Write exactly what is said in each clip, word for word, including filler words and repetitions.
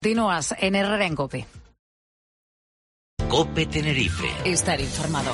Continúas en Herrera en COPE. COPE Tenerife. Estar informado.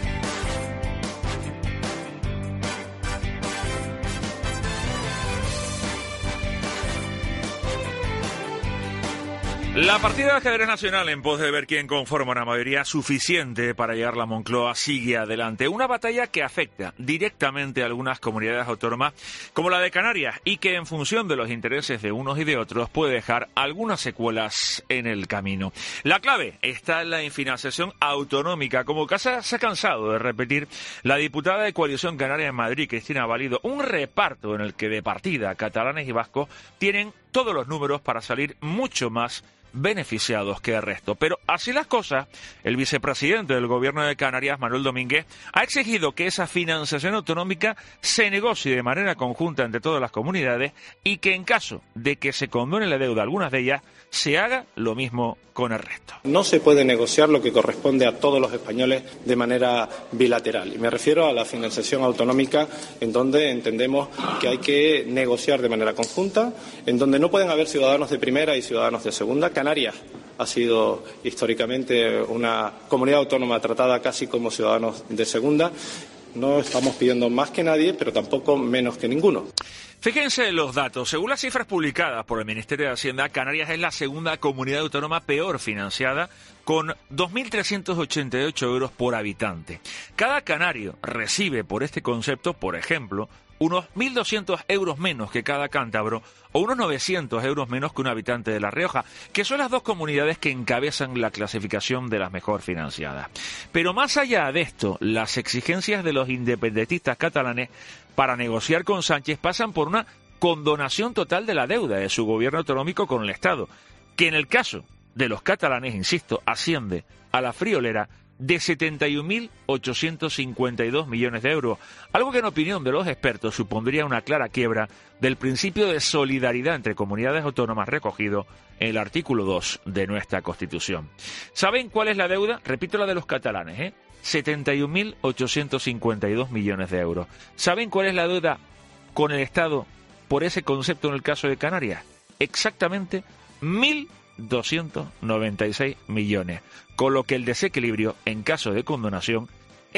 La partida de ajedrez nacional en pos de ver quién conforma una mayoría suficiente para llegar a la Moncloa sigue adelante. Una batalla que afecta directamente a algunas comunidades autónomas como la de Canarias y que en función de los intereses de unos y de otros puede dejar algunas secuelas en el camino. La clave está en la infinanciación autonómica, como casi se ha cansado de repetir la diputada de Coalición Canaria en Madrid, Cristina Valido, un reparto en el que de partida catalanes y vascos tienen todos los números para salir mucho más beneficiados que el resto. Pero así las cosas, el vicepresidente del Gobierno de Canarias, Manuel Domínguez, ha exigido que esa financiación autonómica se negocie de manera conjunta entre todas las comunidades y que en caso de que se condone la deuda a algunas de ellas, se haga lo mismo con el resto. No se puede negociar lo que corresponde a todos los españoles de manera bilateral. Y me refiero a la financiación autonómica, en donde entendemos que hay que negociar de manera conjunta, en donde no pueden haber ciudadanos de primera y ciudadanos de segunda. Canarias ha sido históricamente una comunidad autónoma tratada casi como ciudadanos de segunda. No estamos pidiendo más que nadie, pero tampoco menos que ninguno. Fíjense en los datos. Según las cifras publicadas por el Ministerio de Hacienda, Canarias es la segunda comunidad autónoma peor financiada, con dos mil trescientos ochenta y ocho euros por habitante. Cada canario recibe por este concepto, por ejemplo, unos mil doscientos euros menos que cada cántabro o unos novecientos euros menos que un habitante de La Rioja, que son las dos comunidades que encabezan la clasificación de las mejor financiadas. Pero más allá de esto, las exigencias de los independentistas catalanes para negociar con Sánchez pasan por una condonación total de la deuda de su gobierno autonómico con el Estado, que en el caso de los catalanes, insisto, asciende a la friolera de setenta y un mil ochocientos cincuenta y dos millones de euros, algo que en opinión de los expertos supondría una clara quiebra del principio de solidaridad entre comunidades autónomas recogido en el artículo dos de nuestra Constitución. ¿Saben cuál es la deuda? Repito, la de los catalanes, ¿eh? setenta y un mil ochocientos cincuenta y dos millones de euros. ¿Saben cuál es la deuda con el Estado por ese concepto en el caso de Canarias? Exactamente mil doscientos noventa y seis millones, con lo que el desequilibrio en caso de condonación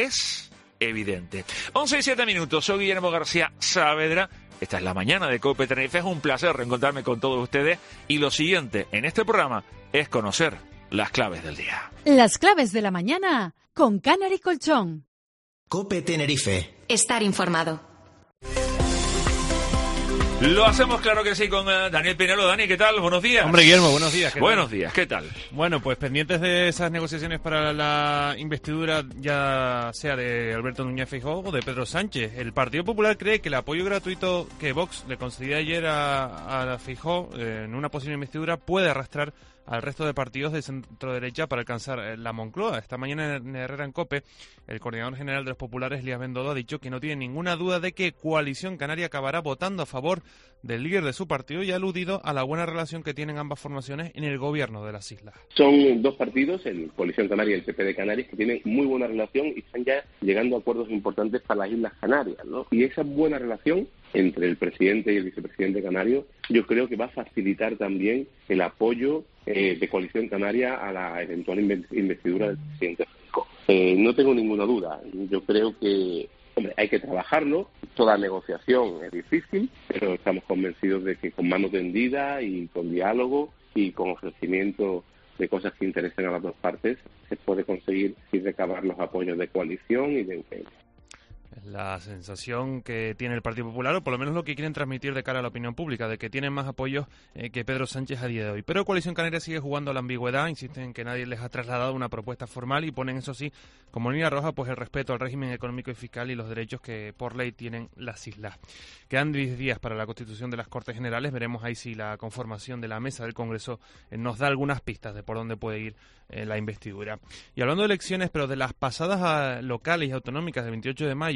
es evidente. once y siete minutos, soy Guillermo García Saavedra. Esta es la mañana de COPE Tenerife. Es un placer reencontrarme con todos ustedes y lo siguiente en este programa es conocer las claves del día. Las claves de la mañana con Canary Colchón. COPE Tenerife. Estar informado. Lo hacemos, claro que sí, con uh, Daniel Pinelo. Dani, ¿qué tal? Buenos días. Hombre, Guillermo, buenos días. ¿Qué Buenos tal? días, ¿qué tal? Bueno, pues pendientes de esas negociaciones para la investidura, ya sea de Alberto Núñez Feijóo o de Pedro Sánchez. El Partido Popular cree que el apoyo gratuito que Vox le concedió ayer a, a Feijóo eh, en una posible investidura puede arrastrar al resto de partidos de centro-derecha para alcanzar la Moncloa. Esta mañana en Herrera en COPE, el coordinador general de los populares, Lías Bendodo, ha dicho que no tiene ninguna duda de que Coalición Canaria acabará votando a favor del líder de su partido y ha aludido a la buena relación que tienen ambas formaciones en el gobierno de las islas. Son dos partidos, el Coalición Canaria y el P P de Canarias, que tienen muy buena relación y están ya llegando a acuerdos importantes para las Islas Canarias, ¿no? Y esa buena relación entre el presidente y el vicepresidente canario, yo creo que va a facilitar también el apoyo eh, de Coalición Canaria a la eventual investidura del presidente Feijóo. Eh, no tengo ninguna duda. Yo creo que, hombre, hay que trabajarlo. Toda negociación es difícil, pero estamos convencidos de que con mano tendida y con diálogo y con ofrecimiento de cosas que interesen a las dos partes, se puede conseguir y recabar los apoyos de coalición y de U P N. La sensación que tiene el Partido Popular, o por lo menos lo que quieren transmitir de cara a la opinión pública, de que tienen más apoyos eh, que Pedro Sánchez a día de hoy. Pero Coalición Canaria sigue jugando a la ambigüedad, insisten en que nadie les ha trasladado una propuesta formal y ponen, eso sí, como línea roja, pues el respeto al régimen económico y fiscal y los derechos que por ley tienen las islas. Quedan diez días para la constitución de las Cortes Generales, veremos ahí si la conformación de la mesa del Congreso eh, nos da algunas pistas de por dónde puede ir eh, la investidura. Y hablando de elecciones, pero de las pasadas a locales y autonómicas del veintiocho de mayo,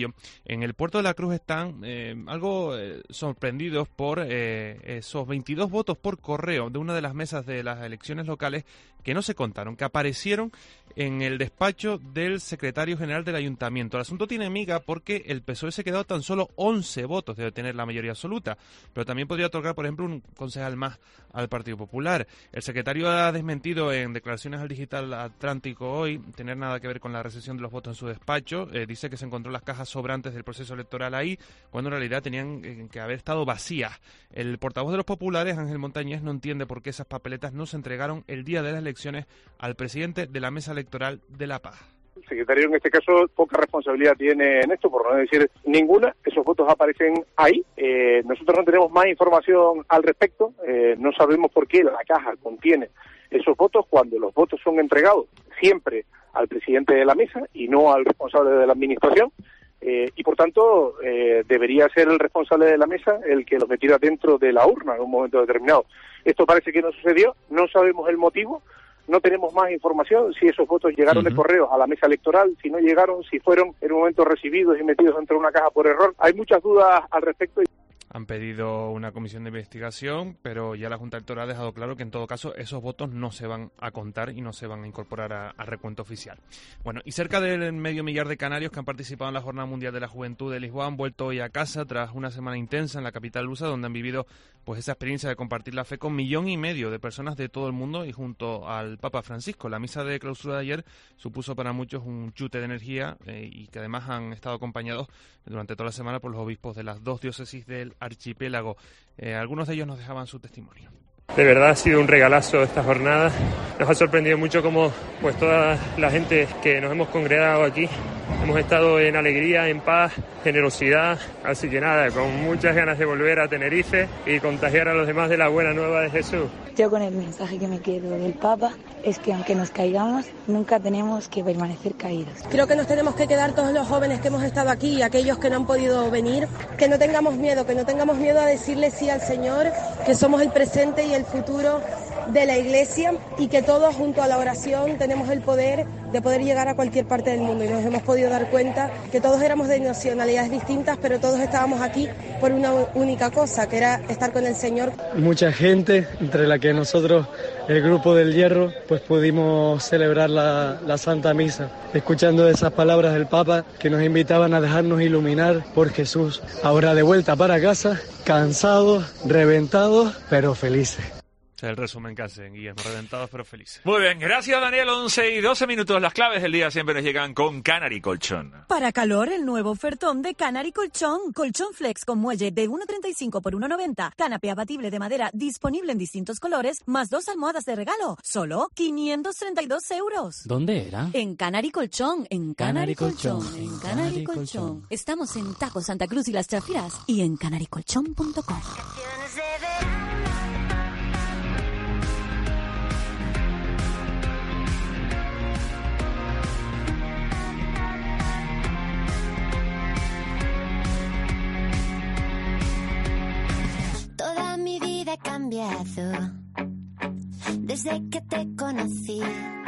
Mayo, en el puerto de la Cruz están eh, algo eh, sorprendidos por eh, esos veintidós votos por correo de una de las mesas de las elecciones locales que no se contaron, que aparecieron en el despacho del secretario general del ayuntamiento. El asunto tiene miga porque el P S O E se quedó tan solo once votos de tener la mayoría absoluta, pero también podría otorgar, por ejemplo, un concejal más al Partido Popular. El secretario ha desmentido en declaraciones al Digital Atlántico hoy tener nada que ver con la recepción de los votos en su despacho. Eh, dice que se encontró las cajas sobrantes del proceso electoral ahí, cuando en realidad tenían eh, que haber estado vacías. El portavoz de los populares, Ángel Montañés, no entiende por qué esas papeletas no se entregaron el día de las elecciones al presidente de la Mesa Electoral de La Paz. El secretario en este caso poca responsabilidad tiene en esto, por no decir ninguna. Esos votos aparecen ahí. Eh, nosotros no tenemos más información al respecto. Eh, no sabemos por qué la caja contiene esos votos cuando los votos son entregados siempre al presidente de la mesa y no al responsable de la administración. Eh, y por tanto eh, debería ser el responsable de la mesa el que los metiera dentro de la urna en un momento determinado. Esto parece que no sucedió, no sabemos el motivo. No tenemos más información si esos votos llegaron uh-huh. de correo a la mesa electoral, si no llegaron, si fueron en un momento recibidos y metidos dentro de una caja por error. Hay muchas dudas al respecto. Han pedido una comisión de investigación, pero ya la Junta Electoral ha dejado claro que en todo caso esos votos no se van a contar y no se van a incorporar a, a recuento oficial. Bueno, y cerca del medio millar de canarios que han participado en la Jornada Mundial de la Juventud de Lisboa han vuelto hoy a casa tras una semana intensa en la capital lusa, donde han vivido pues esa experiencia de compartir la fe con millón y medio de personas de todo el mundo y junto al Papa Francisco. La misa de clausura de ayer supuso para muchos un chute de energía eh, y que además han estado acompañados durante toda la semana por los obispos de las dos diócesis del archipiélago. Eh, algunos de ellos nos dejaban su testimonio. De verdad ha sido un regalazo esta jornada. Nos ha sorprendido mucho cómo pues toda la gente que nos hemos congregado aquí hemos estado en alegría, en paz, generosidad, así que nada, con muchas ganas de volver a Tenerife y contagiar a los demás de la buena nueva de Jesús. Yo con el mensaje que me quedo del Papa es que aunque nos caigamos, nunca tenemos que permanecer caídos. Creo que nos tenemos que quedar todos los jóvenes que hemos estado aquí y aquellos que no han podido venir, que no tengamos miedo, que no tengamos miedo a decirle sí al Señor, que somos el presente y el futuro de la Iglesia y que todos junto a la oración tenemos el poder de poder llegar a cualquier parte del mundo y nos hemos podido dar cuenta que todos éramos de nacionalidades distintas, pero todos estábamos aquí por una única cosa, que era estar con el Señor. Mucha gente, entre la que nosotros, el Grupo del Hierro, pues pudimos celebrar la, la Santa Misa, escuchando esas palabras del Papa que nos invitaban a dejarnos iluminar por Jesús. Ahora de vuelta para casa, cansados, reventados, pero felices. El resumen que hacen, Guillermo, reventados pero felices. Muy bien, gracias Daniel, once y doce minutos, las claves del día siempre nos llegan con Canary Colchón. Para calor, el nuevo ofertón de Canary Colchón, colchón flex con muelle de uno treinta y cinco por uno noventa, canapé abatible de madera disponible en distintos colores, más dos almohadas de regalo, solo quinientos treinta y dos euros. ¿Dónde era? En Canary Colchón, en Canary, Canary Colchón, Colchón, en Canary, Canary Colchón. Colchón. Estamos en Tajo Santa Cruz y Las Chafiras y en canary colchón punto com. Toda mi vida ha cambiado desde que te conocí.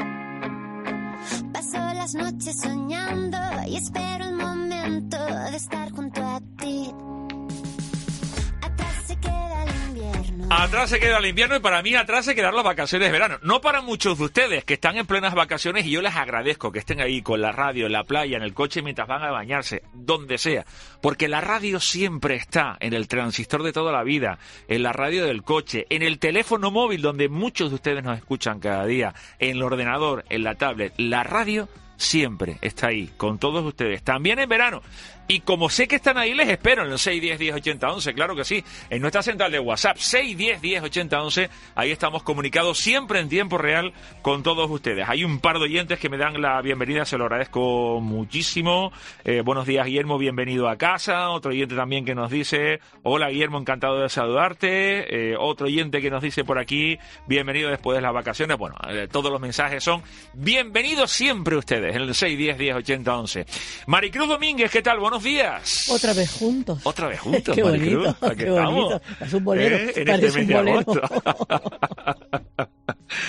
Paso las noches soñando y espero el momento de estar junto a ti. Atrás se queda el invierno. Atrás se queda el invierno y para mí atrás se quedan las vacaciones de verano. No para muchos de ustedes que están en plenas vacaciones y yo les agradezco que estén ahí con la radio, en la playa, en el coche mientras van a bañarse, donde sea. Porque la radio siempre está en el transistor de toda la vida, en la radio del coche, en el teléfono móvil donde muchos de ustedes nos escuchan cada día, en el ordenador, en la tablet. La radio siempre está ahí con todos ustedes, también en verano. Y como sé que están ahí, les espero en el seis diez diez ochenta once, claro que sí, en nuestra central de WhatsApp, seis diez diez ochenta once, ahí estamos comunicados siempre en tiempo real con todos ustedes. Hay un par de oyentes que me dan la bienvenida, se lo agradezco muchísimo. Eh, buenos días, Guillermo, bienvenido a casa. Otro oyente también que nos dice, hola, Guillermo, encantado de saludarte. Eh, otro oyente que nos dice por aquí, bienvenido después de las vacaciones. Bueno, eh, todos los mensajes son bienvenidos siempre ustedes en el seis diez diez ochenta once. Maricruz Domínguez, ¿qué tal? Buenos días. Otra vez juntos. Otra vez juntos, qué Maricruz. bonito, Aquí qué estamos. bonito. Es un bolero. ¿Eh? En Parece este mes un de bolero. agosto.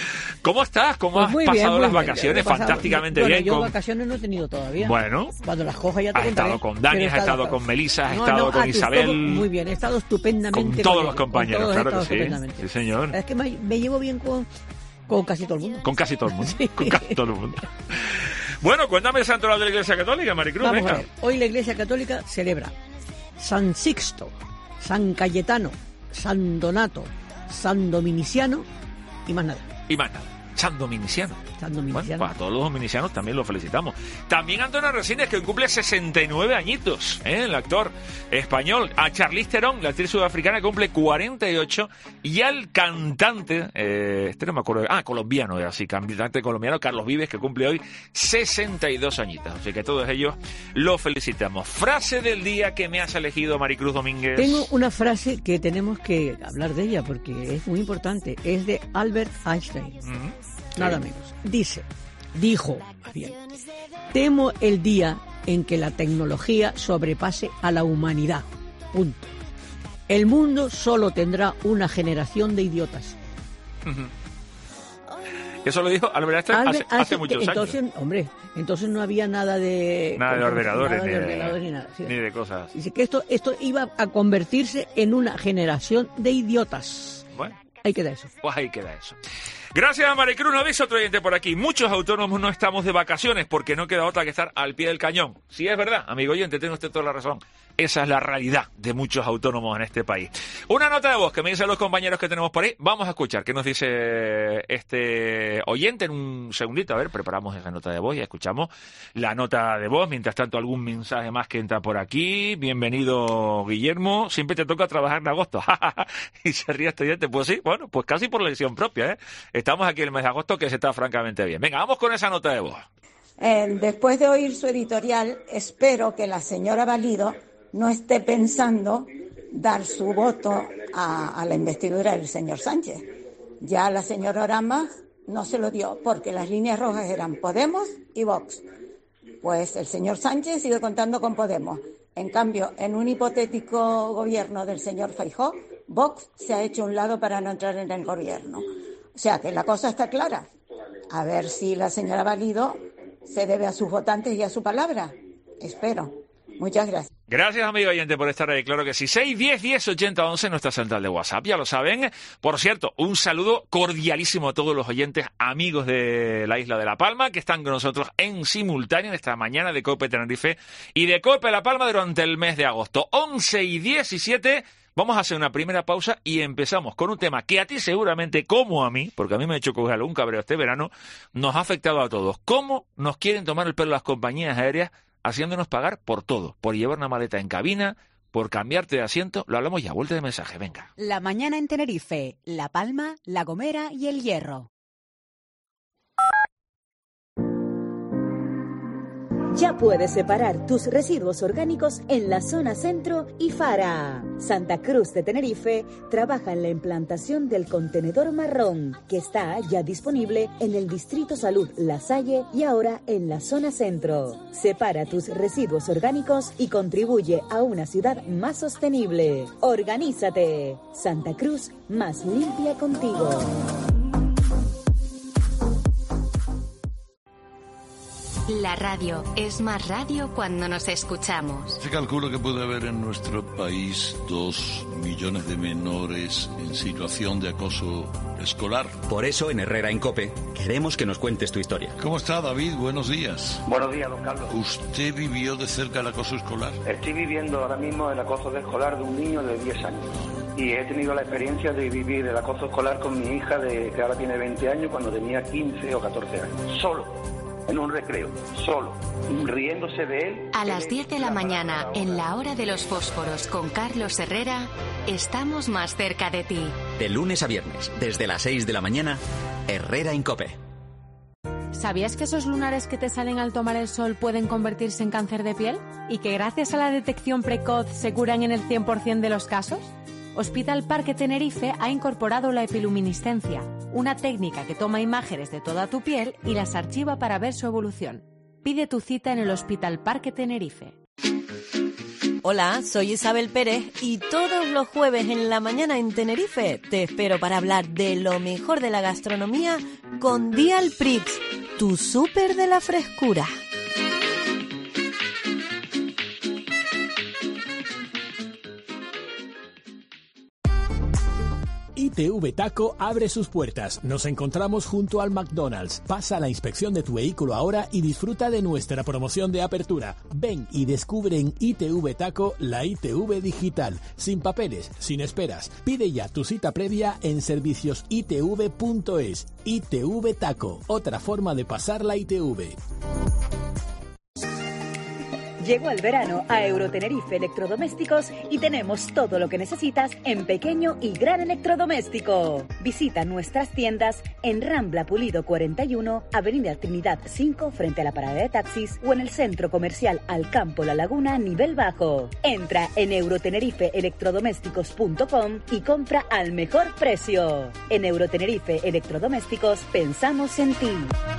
¿Cómo estás? ¿Cómo Pues has muy pasado bien, las muy bien. vacaciones? He pasado- Fantásticamente bueno, bien. Yo con... vacaciones no he tenido todavía. Bueno. Cuando las cojas ya te Has contaré. estado con Dani, Pero he has estado con Melissa, has No, estado no, con a tus Isabel. todos- muy bien, he estado estupendamente Con todos ellos, los compañeros, con todos he claro que estado sí. estupendamente. Sí, señor. Es que me, me llevo bien con, con casi todo el mundo. Con casi todo el mundo. Con casi todo el mundo. Bueno, cuéntame el santoral de la Iglesia Católica, Maricruz. Vamos venga. a ver, hoy la Iglesia Católica celebra San Sixto, San Cayetano, San Donato, San Dominiciano y más nada. Y más nada. San Dominiciano. San Dominiciano. Bueno, para todos los dominicianos también lo felicitamos. También Antonio Resines, que cumple sesenta y nueve añitos, ¿eh? El actor español. A Charlize Theron, la actriz sudafricana, que cumple cuarenta y ocho. Y al cantante, eh, este no me acuerdo, ah, colombiano, así, cantante colombiano, Carlos Vives, que cumple hoy sesenta y dos añitos. Así que todos ellos lo felicitamos. Frase del día que me has elegido, Maricruz Domínguez. Tengo una frase que tenemos que hablar de ella porque es muy importante. Es de Albert Einstein. Mm-hmm. Nada Sí. menos. Dice, dijo, más bien, temo el día en que la tecnología sobrepase a la humanidad. Punto. El mundo solo tendrá una generación de idiotas. Ujú. Eso lo dijo Albert Einstein Albert hace, hace Einstein, muchos entonces, años. hombre, entonces no había nada de... Nada de ordenadores, nada ni, de de, ordenadores ni nada. Sí. ni de cosas. Dice que esto, esto iba a convertirse en una generación de idiotas. Bueno. Ahí queda eso. Pues ahí queda eso. Gracias, Maricruz. Nos dice otro oyente por aquí. Muchos autónomos no estamos de vacaciones porque no queda otra que estar al pie del cañón. Sí, es verdad, amigo oyente, tiene usted toda la razón. Esa es la realidad de muchos autónomos en este país. Una nota de voz que me dicen los compañeros que tenemos por ahí. Vamos a escuchar qué nos dice este oyente en un segundito. A ver, preparamos esa nota de voz y escuchamos la nota de voz. Mientras tanto, algún mensaje más que entra por aquí. Bienvenido, Guillermo. Siempre te toca trabajar en agosto. Y se ríe este oyente. Pues sí, bueno, pues casi por elección propia, ¿eh? Estamos aquí en el mes de agosto, que se está francamente bien. Venga, vamos con esa nota de voz. Eh, después de oír su editorial, espero que la señora Valido no esté pensando dar su voto a, a la investidura del señor Sánchez. Ya la señora Orama no se lo dio porque las líneas rojas eran Podemos y Vox. Pues el señor Sánchez sigue contando con Podemos. En cambio, en un hipotético gobierno del señor Feijóo, Vox se ha hecho a un lado para no entrar en el gobierno. O sea que la cosa está clara. A ver si la señora Valido se debe a sus votantes y a su palabra. Espero. Muchas gracias. Gracias, amigo oyente, por estar ahí. Claro que sí. seis, diez, diez, ochenta, once, nuestra central de WhatsApp. Ya lo saben. Por cierto, un saludo cordialísimo a todos los oyentes, amigos de la isla de La Palma, que están con nosotros en simultáneo en esta mañana de COPE Tenerife y de COPE La Palma durante el mes de agosto. once y diecisiete. Vamos a hacer una primera pausa y empezamos con un tema que a ti seguramente, como a mí, porque a mí me ha hecho coger algún cabreo este verano, nos ha afectado a todos. ¿Cómo nos quieren tomar el pelo las compañías aéreas haciéndonos pagar por todo? Por llevar una maleta en cabina, por cambiarte de asiento. Lo hablamos ya, vuelta de mensaje, venga. La mañana en Tenerife, La Palma, La Gomera y El Hierro. Ya puedes separar tus residuos orgánicos en la zona centro y Fara. Santa Cruz de Tenerife trabaja en la implantación del contenedor marrón, que está ya disponible en el Distrito Salud La Salle y ahora en la zona centro. Separa tus residuos orgánicos y contribuye a una ciudad más sostenible. Organízate. Santa Cruz, más limpia contigo. La radio es más radio cuando nos escuchamos. Se calcula que puede haber en nuestro país dos millones de menores en situación de acoso escolar. Por eso en Herrera en COPE queremos que nos cuentes tu historia. ¿Cómo está, David? Buenos días. Buenos días, don Carlos. ¿Usted vivió de cerca el acoso escolar? Estoy viviendo ahora mismo el acoso escolar de un niño de diez años. Y he tenido la experiencia de vivir el acoso escolar con mi hija, de que ahora tiene veinte años, cuando tenía quince o catorce años. Solo. En un recreo, solo, riéndose de él. A las diez de la mañana, en la hora de los fósforos con Carlos Herrera, estamos más cerca de ti. De lunes a viernes, desde las seis de la mañana, Herrera en COPE. ¿Sabías que esos lunares que te salen al tomar el sol pueden convertirse en cáncer de piel? ¿Y que gracias a la detección precoz se curan en el cien por ciento de los casos? Hospital Parque Tenerife ha incorporado la epiluminiscencia, una técnica que toma imágenes de toda tu piel y las archiva para ver su evolución. Pide tu cita en el Hospital Parque Tenerife. Hola, soy Isabel Pérez y todos los jueves en la mañana en Tenerife te espero para hablar de lo mejor de la gastronomía con Dial Prix, tu súper de la frescura. I T V Taco abre sus puertas. Nos encontramos junto al McDonald's. Pasa la inspección de tu vehículo ahora y disfruta de nuestra promoción de apertura. Ven y descubre en I T V Taco la I T V digital. Sin papeles, sin esperas. Pide ya tu cita previa en servicios i t v punto es. I T V Taco, otra forma de pasar la I T V. Llegó el verano a Eurotenerife Electrodomésticos y tenemos todo lo que necesitas en pequeño y gran electrodoméstico. Visita nuestras tiendas en Rambla Pulido cuarenta y uno, Avenida Trinidad cinco frente a la parada de taxis o en el Centro Comercial Alcampo La Laguna nivel bajo. Entra en eurotenerife electrodomésticos punto com y compra al mejor precio. En Eurotenerife Electrodomésticos pensamos en ti.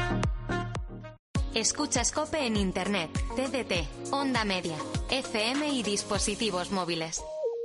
Escuchas COPE en Internet, T D T, Onda Media, F M y dispositivos móviles.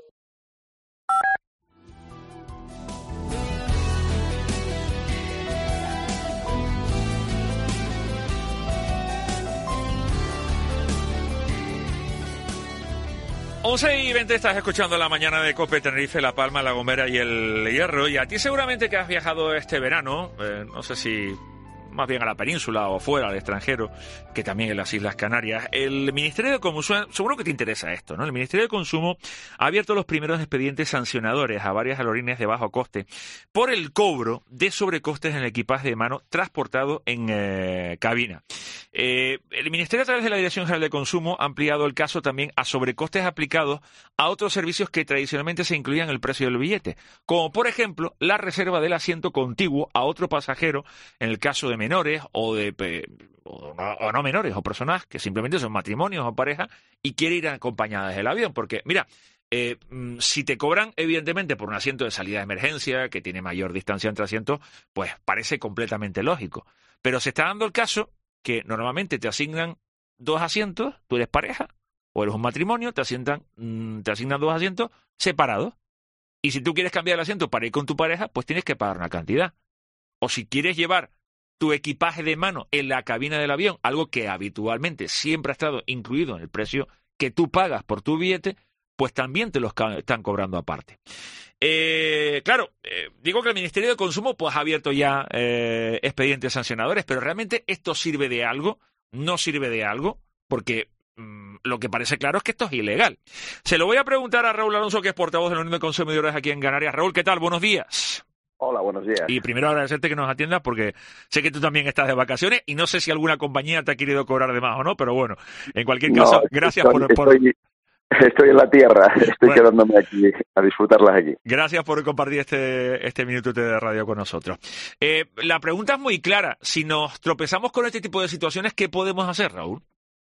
once y veinte estás escuchando la mañana de COPE Tenerife, La Palma, La Gomera y El Hierro. Y a ti seguramente que has viajado este verano, eh, no sé si más bien a la península o fuera, al extranjero, que también en las Islas Canarias. El Ministerio de Consumo, seguro que te interesa esto, ¿no? El Ministerio de Consumo ha abierto los primeros expedientes sancionadores a varias aerolíneas de bajo coste por el cobro de sobrecostes en el equipaje de mano transportado en eh, cabina. Eh, el Ministerio, a través de la Dirección General de Consumo, ha ampliado el caso también a sobrecostes aplicados a otros servicios que tradicionalmente se incluían en el precio del billete, como por ejemplo la reserva del asiento contiguo a otro pasajero en el caso de menores o de o no, o no menores o personas que simplemente son matrimonios o parejas y quieren ir acompañadas del avión, porque mira, eh, si te cobran evidentemente por un asiento de salida de emergencia que tiene mayor distancia entre asientos, pues parece completamente lógico, pero se está dando el caso que normalmente te asignan dos asientos, tú eres pareja o eres un matrimonio, te asignan, te asignan dos asientos separados, y si tú quieres cambiar el asiento para ir con tu pareja, pues tienes que pagar una cantidad, o si quieres llevar tu equipaje de mano en la cabina del avión, algo que habitualmente siempre ha estado incluido en el precio que tú pagas por tu billete, pues también te lo están cobrando aparte. Eh, claro, eh, digo que el Ministerio de Consumo pues ha abierto ya eh, expedientes sancionadores, pero realmente esto sirve de algo, no sirve de algo, porque mmm, lo que parece claro es que esto es ilegal. Se lo voy a preguntar a Raúl Alonso, que es portavoz de la Unión de Consumidores aquí en Canarias. Raúl, ¿qué tal? Buenos días. Hola, buenos días. Y primero agradecerte que nos atiendas porque sé que tú también estás de vacaciones y no sé si alguna compañía te ha querido cobrar de más o no, pero bueno, en cualquier caso, no, gracias estoy, por, por... Estoy, estoy en la tierra, estoy bueno, quedándome aquí a disfrutarlas aquí. Gracias por compartir este, este minuto de radio con nosotros. Eh, la pregunta es muy clara. Si nos tropezamos con este tipo de situaciones, ¿qué podemos hacer, Raúl?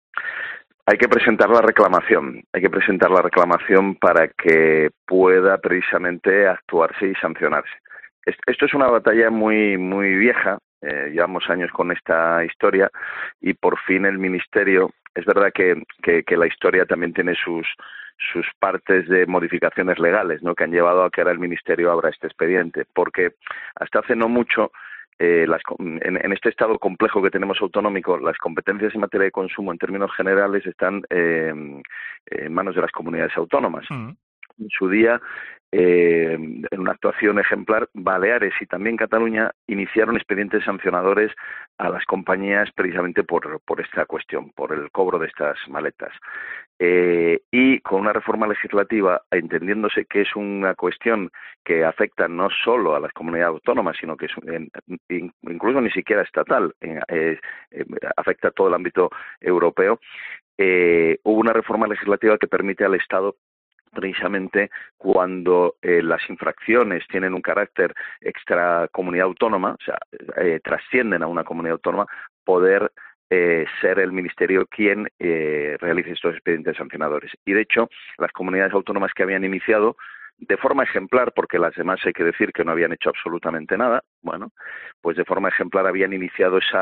Hay que presentar la reclamación, hay que presentar la reclamación para que pueda precisamente actuarse y sancionarse. Esto es una batalla muy muy vieja, eh, llevamos años con esta historia y por fin el Ministerio, es verdad que, que, que la historia también tiene sus sus partes de modificaciones legales, ¿no?, que han llevado a que ahora el Ministerio abra este expediente, porque hasta hace no mucho eh, las, en, en este estado complejo que tenemos autonómico, las competencias en materia de consumo en términos generales están eh, en manos de las comunidades autónomas. Uh-huh. En su día, eh, en una actuación ejemplar, Baleares y también Cataluña iniciaron expedientes sancionadores a las compañías precisamente por, por esta cuestión, por el cobro de estas maletas. Eh, y con una reforma legislativa, entendiéndose que es una cuestión que afecta no solo a las comunidades autónomas, sino que es en, incluso ni siquiera estatal, eh, eh, afecta a todo el ámbito europeo, eh, hubo una reforma legislativa que permite al Estado, precisamente cuando eh, las infracciones tienen un carácter extra comunidad autónoma, o sea, eh, trascienden a una comunidad autónoma, poder eh, ser el Ministerio quien eh, realice estos expedientes sancionadores. Y de hecho, las comunidades autónomas que habían iniciado de forma ejemplar, porque las demás hay que decir que no habían hecho absolutamente nada, bueno, pues de forma ejemplar habían iniciado esa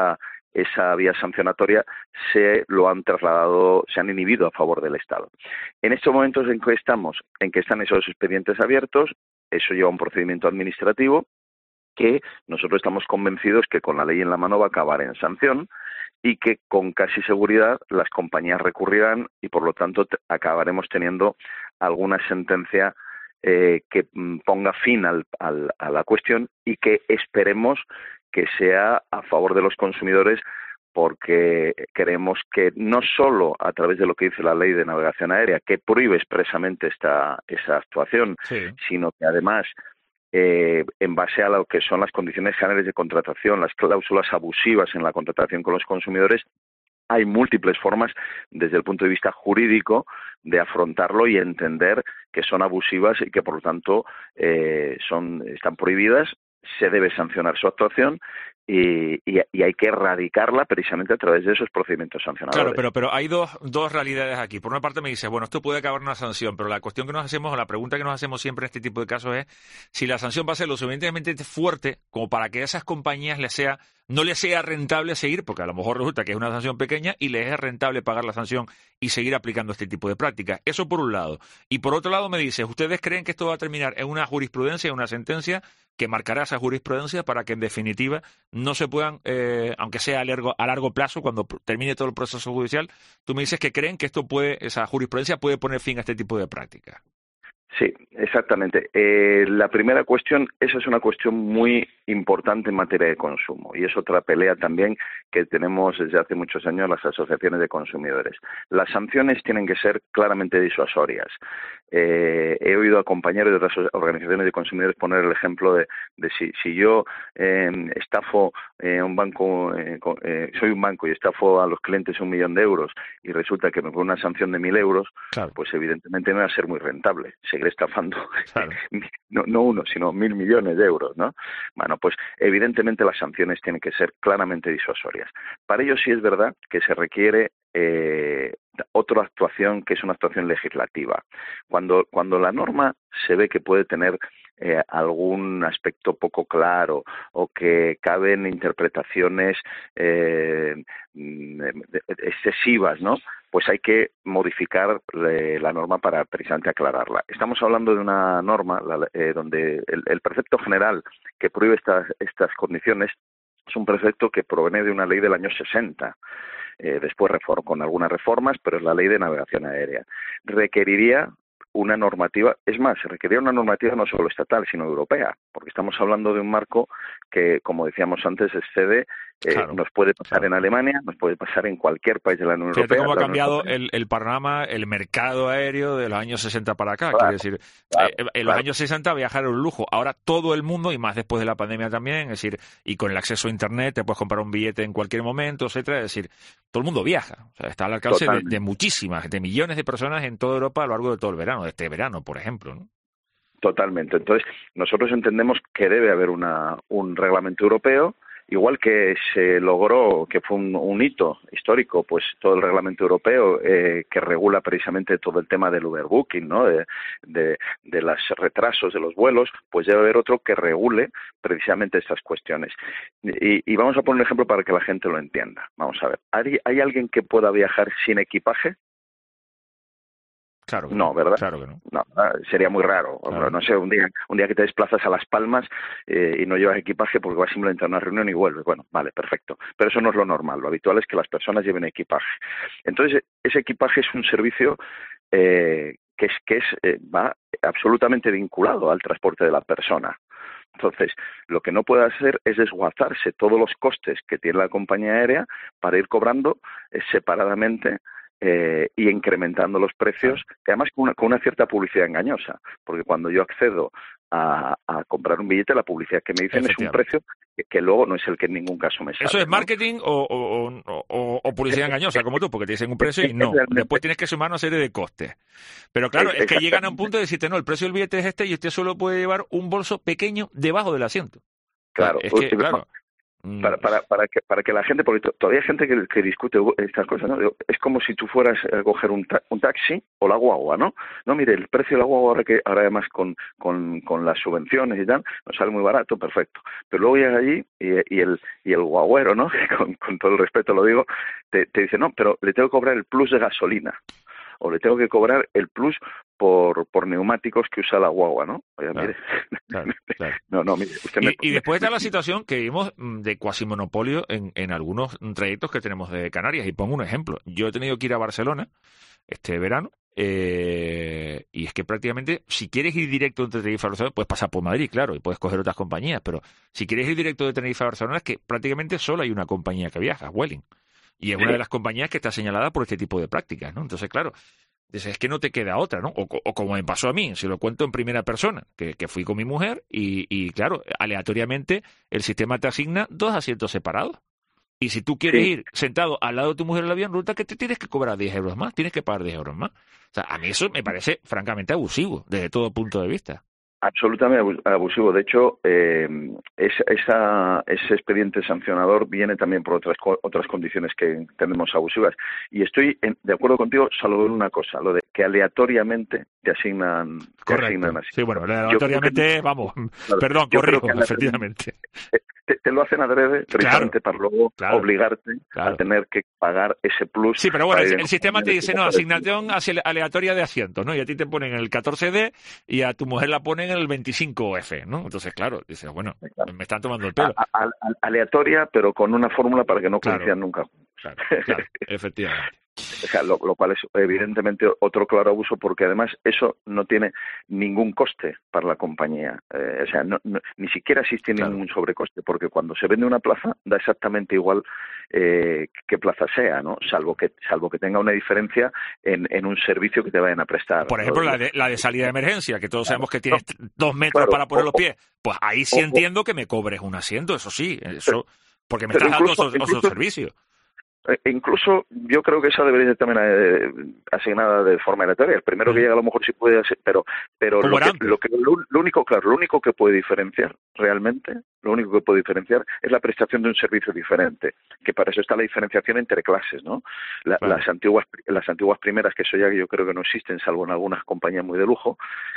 esa vía sancionatoria se lo han trasladado, se han inhibido a favor del Estado. En estos momentos en que estamos, en que están esos expedientes abiertos, eso lleva a un procedimiento administrativo que nosotros estamos convencidos que con la ley en la mano va a acabar en sanción y que con casi seguridad las compañías recurrirán y por lo tanto te, acabaremos teniendo alguna sentencia eh, que ponga fin al, al, a la cuestión y que esperemos que sea a favor de los consumidores, porque creemos que no solo a través de lo que dice la ley de navegación aérea, que prohíbe expresamente esta esa actuación, sí. sino que además Eh, en base a lo que son las condiciones generales de contratación, las cláusulas abusivas en la contratación con los consumidores, hay múltiples formas desde el punto de vista jurídico de afrontarlo y entender que son abusivas y que por lo tanto eh, son están prohibidas, se debe sancionar su actuación y, y, y hay que erradicarla precisamente a través de esos procedimientos sancionadores. Claro, pero, pero hay dos, dos realidades aquí. Por una parte me dices, bueno, esto puede acabar en una sanción, pero la cuestión que nos hacemos, o la pregunta que nos hacemos siempre en este tipo de casos es si la sanción va a ser lo suficientemente fuerte como para que a esas compañías les sea, no les sea rentable seguir, porque a lo mejor resulta que es una sanción pequeña y les es rentable pagar la sanción y seguir aplicando este tipo de prácticas. Eso por un lado. Y por otro lado me dices, ¿ustedes creen que esto va a terminar en una jurisprudencia, en una sentencia que marcará esa jurisprudencia para que en definitiva no se puedan, eh, aunque sea a largo, a largo plazo, cuando termine todo el proceso judicial, tú me dices que creen que esto puede, esa jurisprudencia puede poner fin a este tipo de prácticas? Sí, exactamente. Eh, la primera cuestión, esa es una cuestión muy importante en materia de consumo y es otra pelea también que tenemos desde hace muchos años las asociaciones de consumidores. Las sanciones tienen que ser claramente disuasorias. Eh, he oído a compañeros de otras organizaciones de consumidores poner el ejemplo de, de si, si yo eh, estafo eh, un banco, eh, eh, soy un banco y estafo a los clientes un millón de euros y resulta que me pone una sanción de mil euros, claro. Pues evidentemente no va a ser muy rentable. Seguiré estafando claro. no, no uno, sino mil millones de euros, ¿no? Bueno, pues evidentemente las sanciones tienen que ser claramente disuasorias. Para ello sí es verdad que se requiere eh, otra actuación que es una actuación legislativa. Cuando, cuando la norma se ve que puede tener eh, algún aspecto poco claro o que caben interpretaciones eh, excesivas, ¿no? Pues hay que modificar eh, la norma para precisamente aclararla. Estamos hablando de una norma la, eh, donde el, el precepto general que prohíbe estas, estas condiciones es un precepto que proviene de una ley del año sesenta. Eh, después reform, con algunas reformas, pero es la ley de navegación aérea. Requeriría una normativa, es más, se requeriría una normativa no solo estatal, sino europea, porque estamos hablando de un marco que, como decíamos antes, excede, eh, claro, nos puede pasar claro. en Alemania, nos puede pasar en cualquier país de la Unión Fíjate Europea. Cómo ha cambiado el, el panorama, el mercado aéreo de los años sesenta para acá. Claro, quiere decir, claro, eh, en los claro. años sesenta viajar era un lujo. Ahora todo el mundo, y más después de la pandemia también, es decir, y con el acceso a Internet, te puedes comprar un billete en cualquier momento, etcétera. Es decir, todo el mundo viaja. O sea, está al alcance de, de muchísimas, de millones de personas en toda Europa a lo largo de todo el verano, de este verano, por ejemplo, ¿no? Totalmente. Entonces, nosotros entendemos que debe haber una, un reglamento europeo, igual que se logró, que fue un, un hito histórico, pues todo el reglamento europeo eh, que regula precisamente todo el tema del overbooking, ¿no? De, de, de los retrasos de los vuelos, pues debe haber otro que regule precisamente estas cuestiones. Y, y vamos a poner un ejemplo para que la gente lo entienda. Vamos a ver, ¿hay, ¿hay alguien que pueda viajar sin equipaje? Claro que no, ¿verdad? Claro que no. No, sería muy raro. Claro. No sé, un día un día que te desplazas a Las Palmas eh, y no llevas equipaje porque vas simplemente a una reunión y vuelves. Bueno, vale, perfecto. Pero eso no es lo normal. Lo habitual es que las personas lleven equipaje. Entonces, ese equipaje es un servicio eh, que es que es eh, va absolutamente vinculado al transporte de la persona. Entonces, lo que no puede hacer es desguazarse todos los costes que tiene la compañía aérea para ir cobrando eh, separadamente Eh, y incrementando los precios, que además con una, con una cierta publicidad engañosa, porque cuando yo accedo a, a comprar un billete, la publicidad que me dicen es un precio que, que luego no es el que en ningún caso me sale. Eso es marketing, ¿no? o, o, o, o publicidad engañosa, como tú, porque te dicen un precio y no. Después tienes que sumar una serie de costes. Pero claro, es que llegan a un punto de decirte, no, el precio del billete es este y usted solo puede llevar un bolso pequeño debajo del asiento. Claro, es que, claro. Para, para, para, que, para que la gente, porque todavía hay gente que, que discute estas cosas, ¿no? Es como si tú fueras a coger un, ta, un taxi o la guagua, ¿no? No, mire, el precio de la guagua ahora, que, ahora además con, con, con las subvenciones y tal, nos sale muy barato, perfecto. Pero luego llegas allí y, y, el, y el guagüero, ¿no? Con, con todo el respeto lo digo, te, te dice, no, pero le tengo que cobrar el plus de gasolina. O le tengo que cobrar el plus por, por neumáticos que usa la guagua, ¿no? Oye, claro, mire. Claro, claro. No, no, mire. Usted y, me... y después está la situación que vimos de cuasimonopolio en, en algunos trayectos que tenemos de Canarias. Y pongo un ejemplo. Yo he tenido que ir a Barcelona este verano eh, y es que prácticamente si quieres ir directo entre Tenerife a Barcelona puedes pasar por Madrid, claro, y puedes coger otras compañías. Pero si quieres ir directo de Tenerife a Barcelona es que prácticamente solo hay una compañía que viaja, Vueling. Y es una de las compañías que está señalada por este tipo de prácticas, ¿no? Entonces, claro, es que no te queda otra, ¿no? O, o como me pasó a mí, si lo cuento en primera persona, que, que fui con mi mujer y, y, claro, aleatoriamente el sistema te asigna dos asientos separados. Y si tú quieres sí. ir sentado al lado de tu mujer en el avión, resulta que te tienes que cobrar diez euros más, tienes que pagar diez euros más. O sea, a mí eso me parece francamente abusivo, desde todo punto de vista. Absolutamente abusivo. De hecho, eh, esa, esa, ese expediente sancionador viene también por otras otras condiciones que entendemos abusivas. Y estoy en, de acuerdo contigo, salvo en una cosa, lo de que aleatoriamente te asignan, te asignan así. Sí, bueno, aleatoriamente, que, vamos, claro, perdón, corrijo, efectivamente. Te, te lo hacen adrede precisamente claro, para luego claro, obligarte claro. a tener que pagar ese plus. Sí, pero bueno, el, el sistema te dice, no, asignación aleatoria de asientos, ¿no? Y a ti te ponen el catorce D y a tu mujer la ponen en el veinticinco F, ¿no? Entonces, claro, dices, bueno, claro. me están tomando el pelo. A, a, a, aleatoria, pero con una fórmula para que no claro. coincidan nunca. Claro, claro, efectivamente. O sea, lo, lo cual es evidentemente otro claro abuso, porque además eso no tiene ningún coste para la compañía. Eh, o sea, no, no, ni siquiera existe claro. ningún sobrecoste, porque cuando se vende una plaza da exactamente igual eh, qué plaza sea, ¿no? Salvo que salvo que tenga una diferencia en, en un servicio que te vayan a prestar. Por ejemplo, ¿no? la, de, la de salida de emergencia, que todos sabemos que tienes no, dos metros claro, para poner o, los pies. Pues ahí sí o, entiendo que me cobres un asiento, eso sí, eso porque me estás dando otro, otro servicio. E incluso yo creo que esa debería ser también eh, asignada de forma aleatoria. El primero que llega a lo mejor sí puede hacer, pero pero lo que, lo, que, lo, lo único claro, lo único que puede diferenciar realmente, lo único que puede diferenciar es la prestación de un servicio diferente, que para eso está la diferenciación entre clases, ¿no? La, claro. Las antiguas las antiguas primeras, que eso ya yo creo que no existen, salvo en algunas compañías muy de lujo,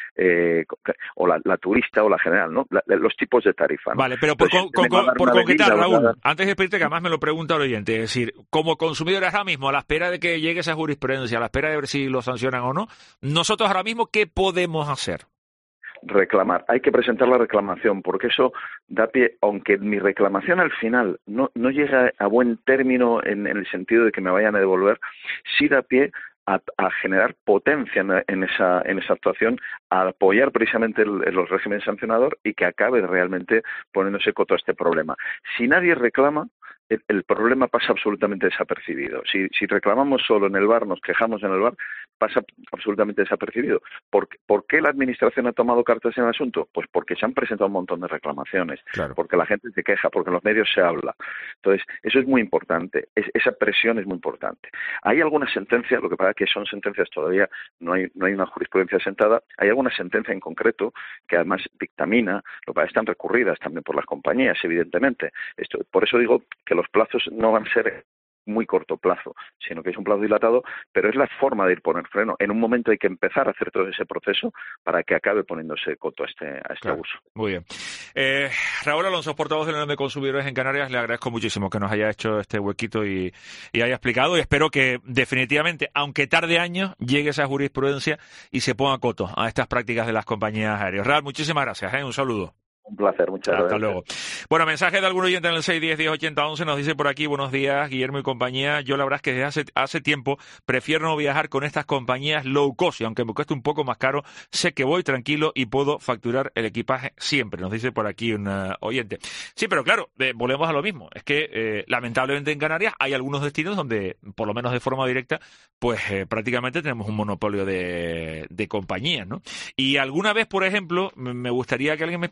eh, o la, la turista o la general, ¿no? La, los tipos de tarifa, ¿no? Vale, pero por, Entonces, con, con, por concretar, Raúl, una... antes de pedirte, que además me lo pregunta el oyente, es decir, como consumidores ahora mismo, a la espera de que llegue esa jurisprudencia, a la espera de ver si lo sancionan o no, nosotros ahora mismo, ¿qué podemos hacer? Reclamar. Hay que presentar la reclamación, porque eso da pie, aunque mi reclamación al final no, no llega a buen término en, en el sentido de que me vayan a devolver, sí da pie A, a generar potencia en, en esa en esa actuación, a apoyar precisamente el, el régimen sancionador y que acabe realmente poniéndose coto a este problema. Si nadie reclama, el, el problema pasa absolutamente desapercibido. Si, si reclamamos solo en el bar, nos quejamos en el bar, pasa absolutamente desapercibido. ¿Por, ¿Por qué la Administración ha tomado cartas en el asunto? Pues porque se han presentado un montón de reclamaciones, claro. porque la gente se queja, porque en los medios se habla. Entonces, eso es muy importante, es, esa presión es muy importante. Hay algunas sentencias, lo que pasa es que son sentencias todavía, no hay, no hay una jurisprudencia sentada, hay alguna sentencia en concreto que además dictamina, lo que pasa es que están recurridas también por las compañías, evidentemente. Esto, por eso digo que los plazos no van a ser muy corto plazo, sino que es un plazo dilatado, pero es la forma de ir poner freno. En un momento hay que empezar a hacer todo ese proceso para que acabe poniéndose coto a este, a este claro. abuso. Muy bien. Eh, Raúl Alonso, portavoz del Unión de Consumidores en Canarias, le agradezco muchísimo que nos haya hecho este huequito y, y haya explicado, y espero que definitivamente, aunque tarde años, llegue esa jurisprudencia y se ponga coto a estas prácticas de las compañías aéreas. Raúl, muchísimas gracias, ¿eh? Un saludo. Un placer, muchas Hasta gracias. luego. Bueno, mensaje de algún oyente en el seis diez diez ochenta once, nos dice por aquí, buenos días, Guillermo y compañía. Yo la verdad es que desde hace, hace tiempo prefiero no viajar con estas compañías low cost, y aunque me cueste un poco más caro, sé que voy tranquilo y puedo facturar el equipaje siempre, nos dice por aquí un uh, oyente. Sí, pero claro, eh, volvemos a lo mismo. Es que eh, lamentablemente en Canarias hay algunos destinos donde, por lo menos de forma directa, pues eh, prácticamente tenemos un monopolio de, de compañías, ¿no? Y alguna vez, por ejemplo, me gustaría que alguien me explicara por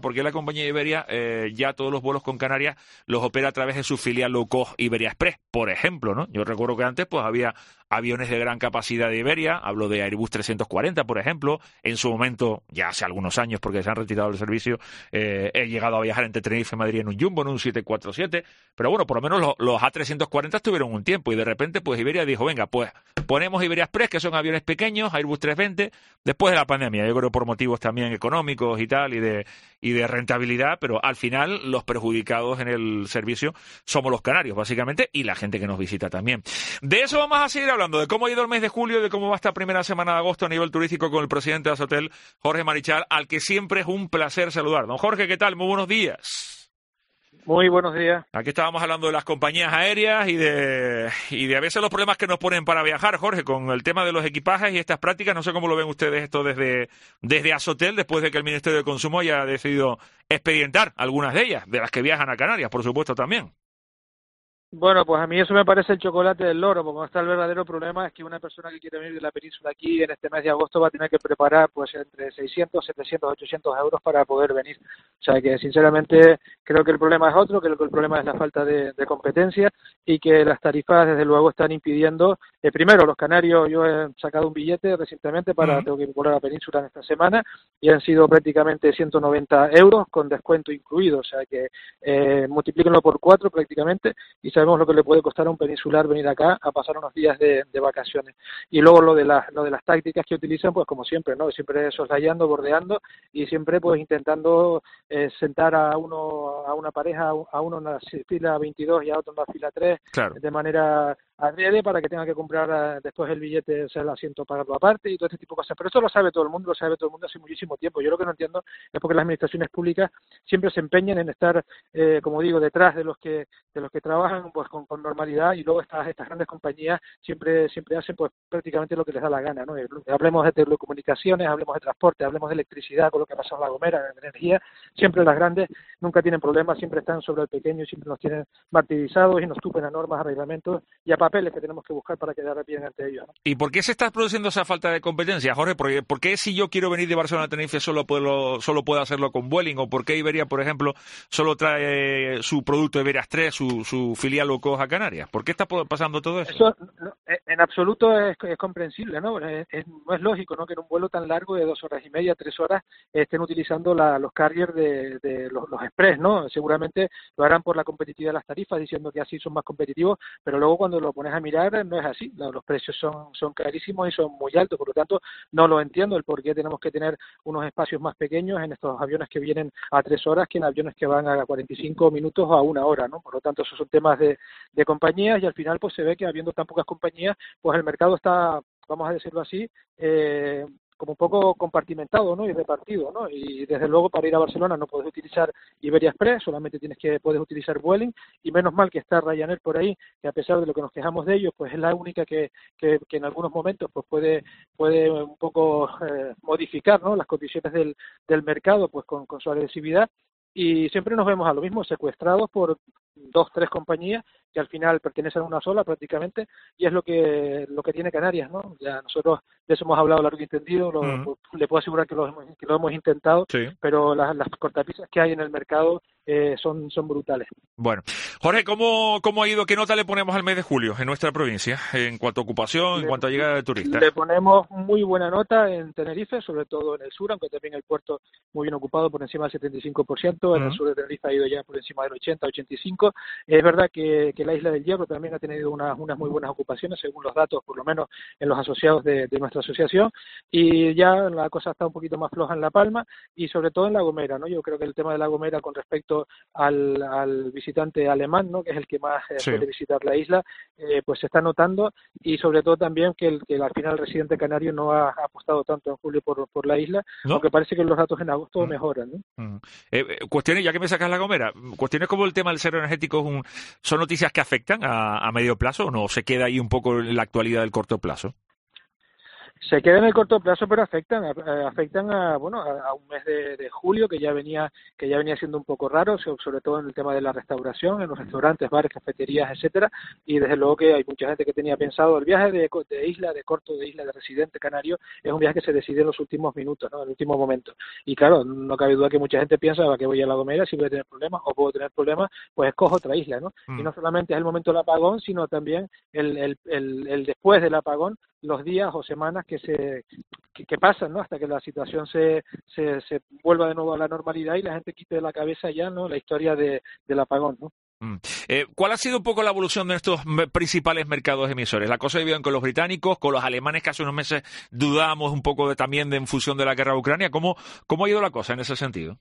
por qué la compañía Iberia eh, ya todos los vuelos con Canarias los opera a través de su filial low cost Iberia Express, por ejemplo, ¿no? Yo recuerdo que antes pues había aviones de gran capacidad de Iberia, hablo de Airbus trescientos cuarenta, por ejemplo, en su momento, ya hace algunos años, porque se han retirado del servicio, eh, he llegado a viajar entre Tenerife y Madrid en un Jumbo, en un siete cuatro siete, pero bueno, por lo menos los, los A trescientos cuarenta estuvieron un tiempo, y de repente pues Iberia dijo, venga, pues ponemos Iberia Express, que son aviones pequeños, Airbus trescientos veinte, después de la pandemia, yo creo por motivos también económicos y tal, y de, y de rentabilidad, pero al final los perjudicados en el servicio somos los canarios, básicamente, y la gente que nos visita también. De eso vamos a seguir hablando, de cómo ha ido el mes de julio, de cómo va esta primera semana de agosto a nivel turístico con el presidente de Azotel, Jorge Marichal, al que siempre es un placer saludar. Don Jorge, ¿qué tal? Muy buenos días. Muy buenos días. Aquí estábamos hablando de las compañías aéreas y de y de a veces los problemas que nos ponen para viajar, Jorge, con el tema de los equipajes y estas prácticas. No sé cómo lo ven ustedes esto desde, desde Azotel, después de que el Ministerio de Consumo haya decidido expedientar algunas de ellas, de las que viajan a Canarias, por supuesto, también. Bueno, pues a mí eso me parece el chocolate del loro, porque está el verdadero problema es que una persona que quiere venir de la península aquí en este mes de agosto va a tener que preparar pues entre seiscientos, setecientos, ochocientos euros para poder venir. O sea que sinceramente creo que el problema es otro, creo que el problema es la falta de, de competencia y que las tarifas desde luego están impidiendo, eh, primero los canarios, yo he sacado un billete recientemente para, uh-huh. tengo que volver a la península en esta semana y han sido prácticamente ciento noventa euros con descuento incluido, o sea que eh, multiplíquenlo por cuatro prácticamente y sabemos lo que le puede costar a un peninsular venir acá a pasar unos días de, de vacaciones. Y luego lo de las lo de las tácticas que utilizan, pues como siempre, ¿no? Siempre soslayando, bordeando y siempre pues intentando eh, sentar a uno a una pareja, a uno en la fila veintidós y a otro en la fila tres, claro. de manera adrede para que tenga que comprar uh, después el billete, o sea, el asiento, pagarlo aparte y todo este tipo de cosas. Pero eso lo sabe todo el mundo, lo sabe todo el mundo hace muchísimo tiempo. Yo lo que no entiendo es porque las administraciones públicas siempre se empeñan en estar, eh, como digo, detrás de los que de los que trabajan pues con, con normalidad y luego estas estas grandes compañías siempre siempre hacen pues prácticamente lo que les da la gana, ¿no? Hablemos de telecomunicaciones, hablemos de transporte, hablemos de electricidad, con lo que ha pasado en La Gomera, de energía, siempre las grandes nunca tienen problemas, siempre están sobre el pequeño y siempre nos tienen martirizados y nos tupen a normas, a reglamentos y a papeles que tenemos que buscar para quedar bien ante ellos, ¿no? ¿Y por qué se está produciendo esa falta de competencia, Jorge? ¿Por, ¿por qué si yo quiero venir de Barcelona a Tenerife solo puedo, solo puedo hacerlo con Vueling? ¿O por qué Iberia, por ejemplo, solo trae su producto Iberia Express, su, su filial low cost a Canarias? ¿Por qué está pasando todo eso? Eso no, en absoluto es, es comprensible, ¿no? Es, es, no es lógico, ¿no? Que en un vuelo tan largo de dos horas y media, tres horas, estén utilizando la, los carriers de, de los, los express, ¿no? Seguramente lo harán por la competitividad de las tarifas, diciendo que así son más competitivos, pero luego cuando lo pones a mirar no es así. Los precios son, son carísimos y son muy altos, por lo tanto no lo entiendo el por qué tenemos que tener unos espacios más pequeños en estos aviones que vienen a tres horas que en aviones que van a cuarenta y cinco minutos o a una hora, ¿no? Por lo tanto esos son temas de, de compañías y al final pues se ve que habiendo tan pocas compañías pues el mercado está, vamos a decirlo así, eh, como un poco compartimentado, ¿no? Y repartido, ¿no? Y desde luego para ir a Barcelona no puedes utilizar Iberia Express, solamente tienes que puedes utilizar Vueling y menos mal que está Ryanair por ahí, que a pesar de lo que nos quejamos de ellos, pues es la única que, que, que en algunos momentos pues puede puede un poco eh, modificar, ¿no? Las condiciones del, del mercado pues con, con su agresividad y siempre nos vemos a lo mismo, secuestrados por dos, tres compañías que al final pertenecen a una sola prácticamente y es lo que lo que tiene Canarias, ¿no? Ya nosotros de eso hemos hablado largo y entendido, lo, uh-huh. le puedo asegurar que lo hemos, que lo hemos intentado, sí. pero las, las cortapisas que hay en el mercado eh, son, son brutales. Bueno, Jorge, ¿cómo, ¿cómo ha ido? ¿Qué nota le ponemos al mes de julio en nuestra provincia en cuanto a ocupación, le, en cuanto a llegada de turistas? Le ponemos muy buena nota en Tenerife, sobre todo en el sur, aunque también el puerto muy bien ocupado por encima del setenta y cinco por ciento, uh-huh. en el sur de Tenerife ha ido ya por encima del ochenta, ochenta y cinco. Es verdad que, que la isla del Hierro también ha tenido unas, unas muy buenas ocupaciones, según los datos, por lo menos en los asociados de, de nuestra asociación, y ya la cosa está un poquito más floja en La Palma y sobre todo en La Gomera, ¿no? Yo creo que el tema de La Gomera con respecto al, al visitante alemán, ¿no? Que es el que más eh, sí. suele visitar la isla, eh, pues se está notando y sobre todo también que, el, que al final el residente canario no ha, ha apostado tanto en julio por, por la isla, ¿no? Aunque parece que los datos en agosto mm. mejoran, ¿no? Mm. Eh, cuestiones, ya que me sacas La Gomera, cuestiones como el tema del cero energético, un, ¿son noticias que afectan a, a medio plazo o no se queda ahí un poco en la actualidad del corto plazo? Se queda en el corto plazo, pero afectan, a, afectan a bueno a, a un mes de, de julio que ya venía que ya venía siendo un poco raro, sobre todo en el tema de la restauración, en los restaurantes, bares, cafeterías, etcétera. Y desde luego que hay mucha gente que tenía pensado el viaje de, de isla, de corto, de isla, de residente canario, es un viaje que se decide en los últimos minutos, ¿no? En el último momento. Y claro, no cabe duda que mucha gente piensa ¿a qué voy a La Gomera? Si voy a tener problemas o puedo tener problemas, pues escojo otra isla, ¿no? Mm. Y no solamente es el momento del apagón, sino también el, el, el, el después del apagón, los días o semanas que se que, que pasan, ¿no? Hasta que la situación se, se se vuelva de nuevo a la normalidad y la gente quite de la cabeza ya, ¿no? La historia de, del apagón, ¿no? Mm. Eh, ¿Cuál ha sido un poco la evolución de estos principales mercados emisores? La cosa viven con los británicos, con los alemanes, que hace unos meses dudábamos un poco de, también de en función de la guerra de Ucrania. ¿Cómo, cómo ha ido la cosa en ese sentido?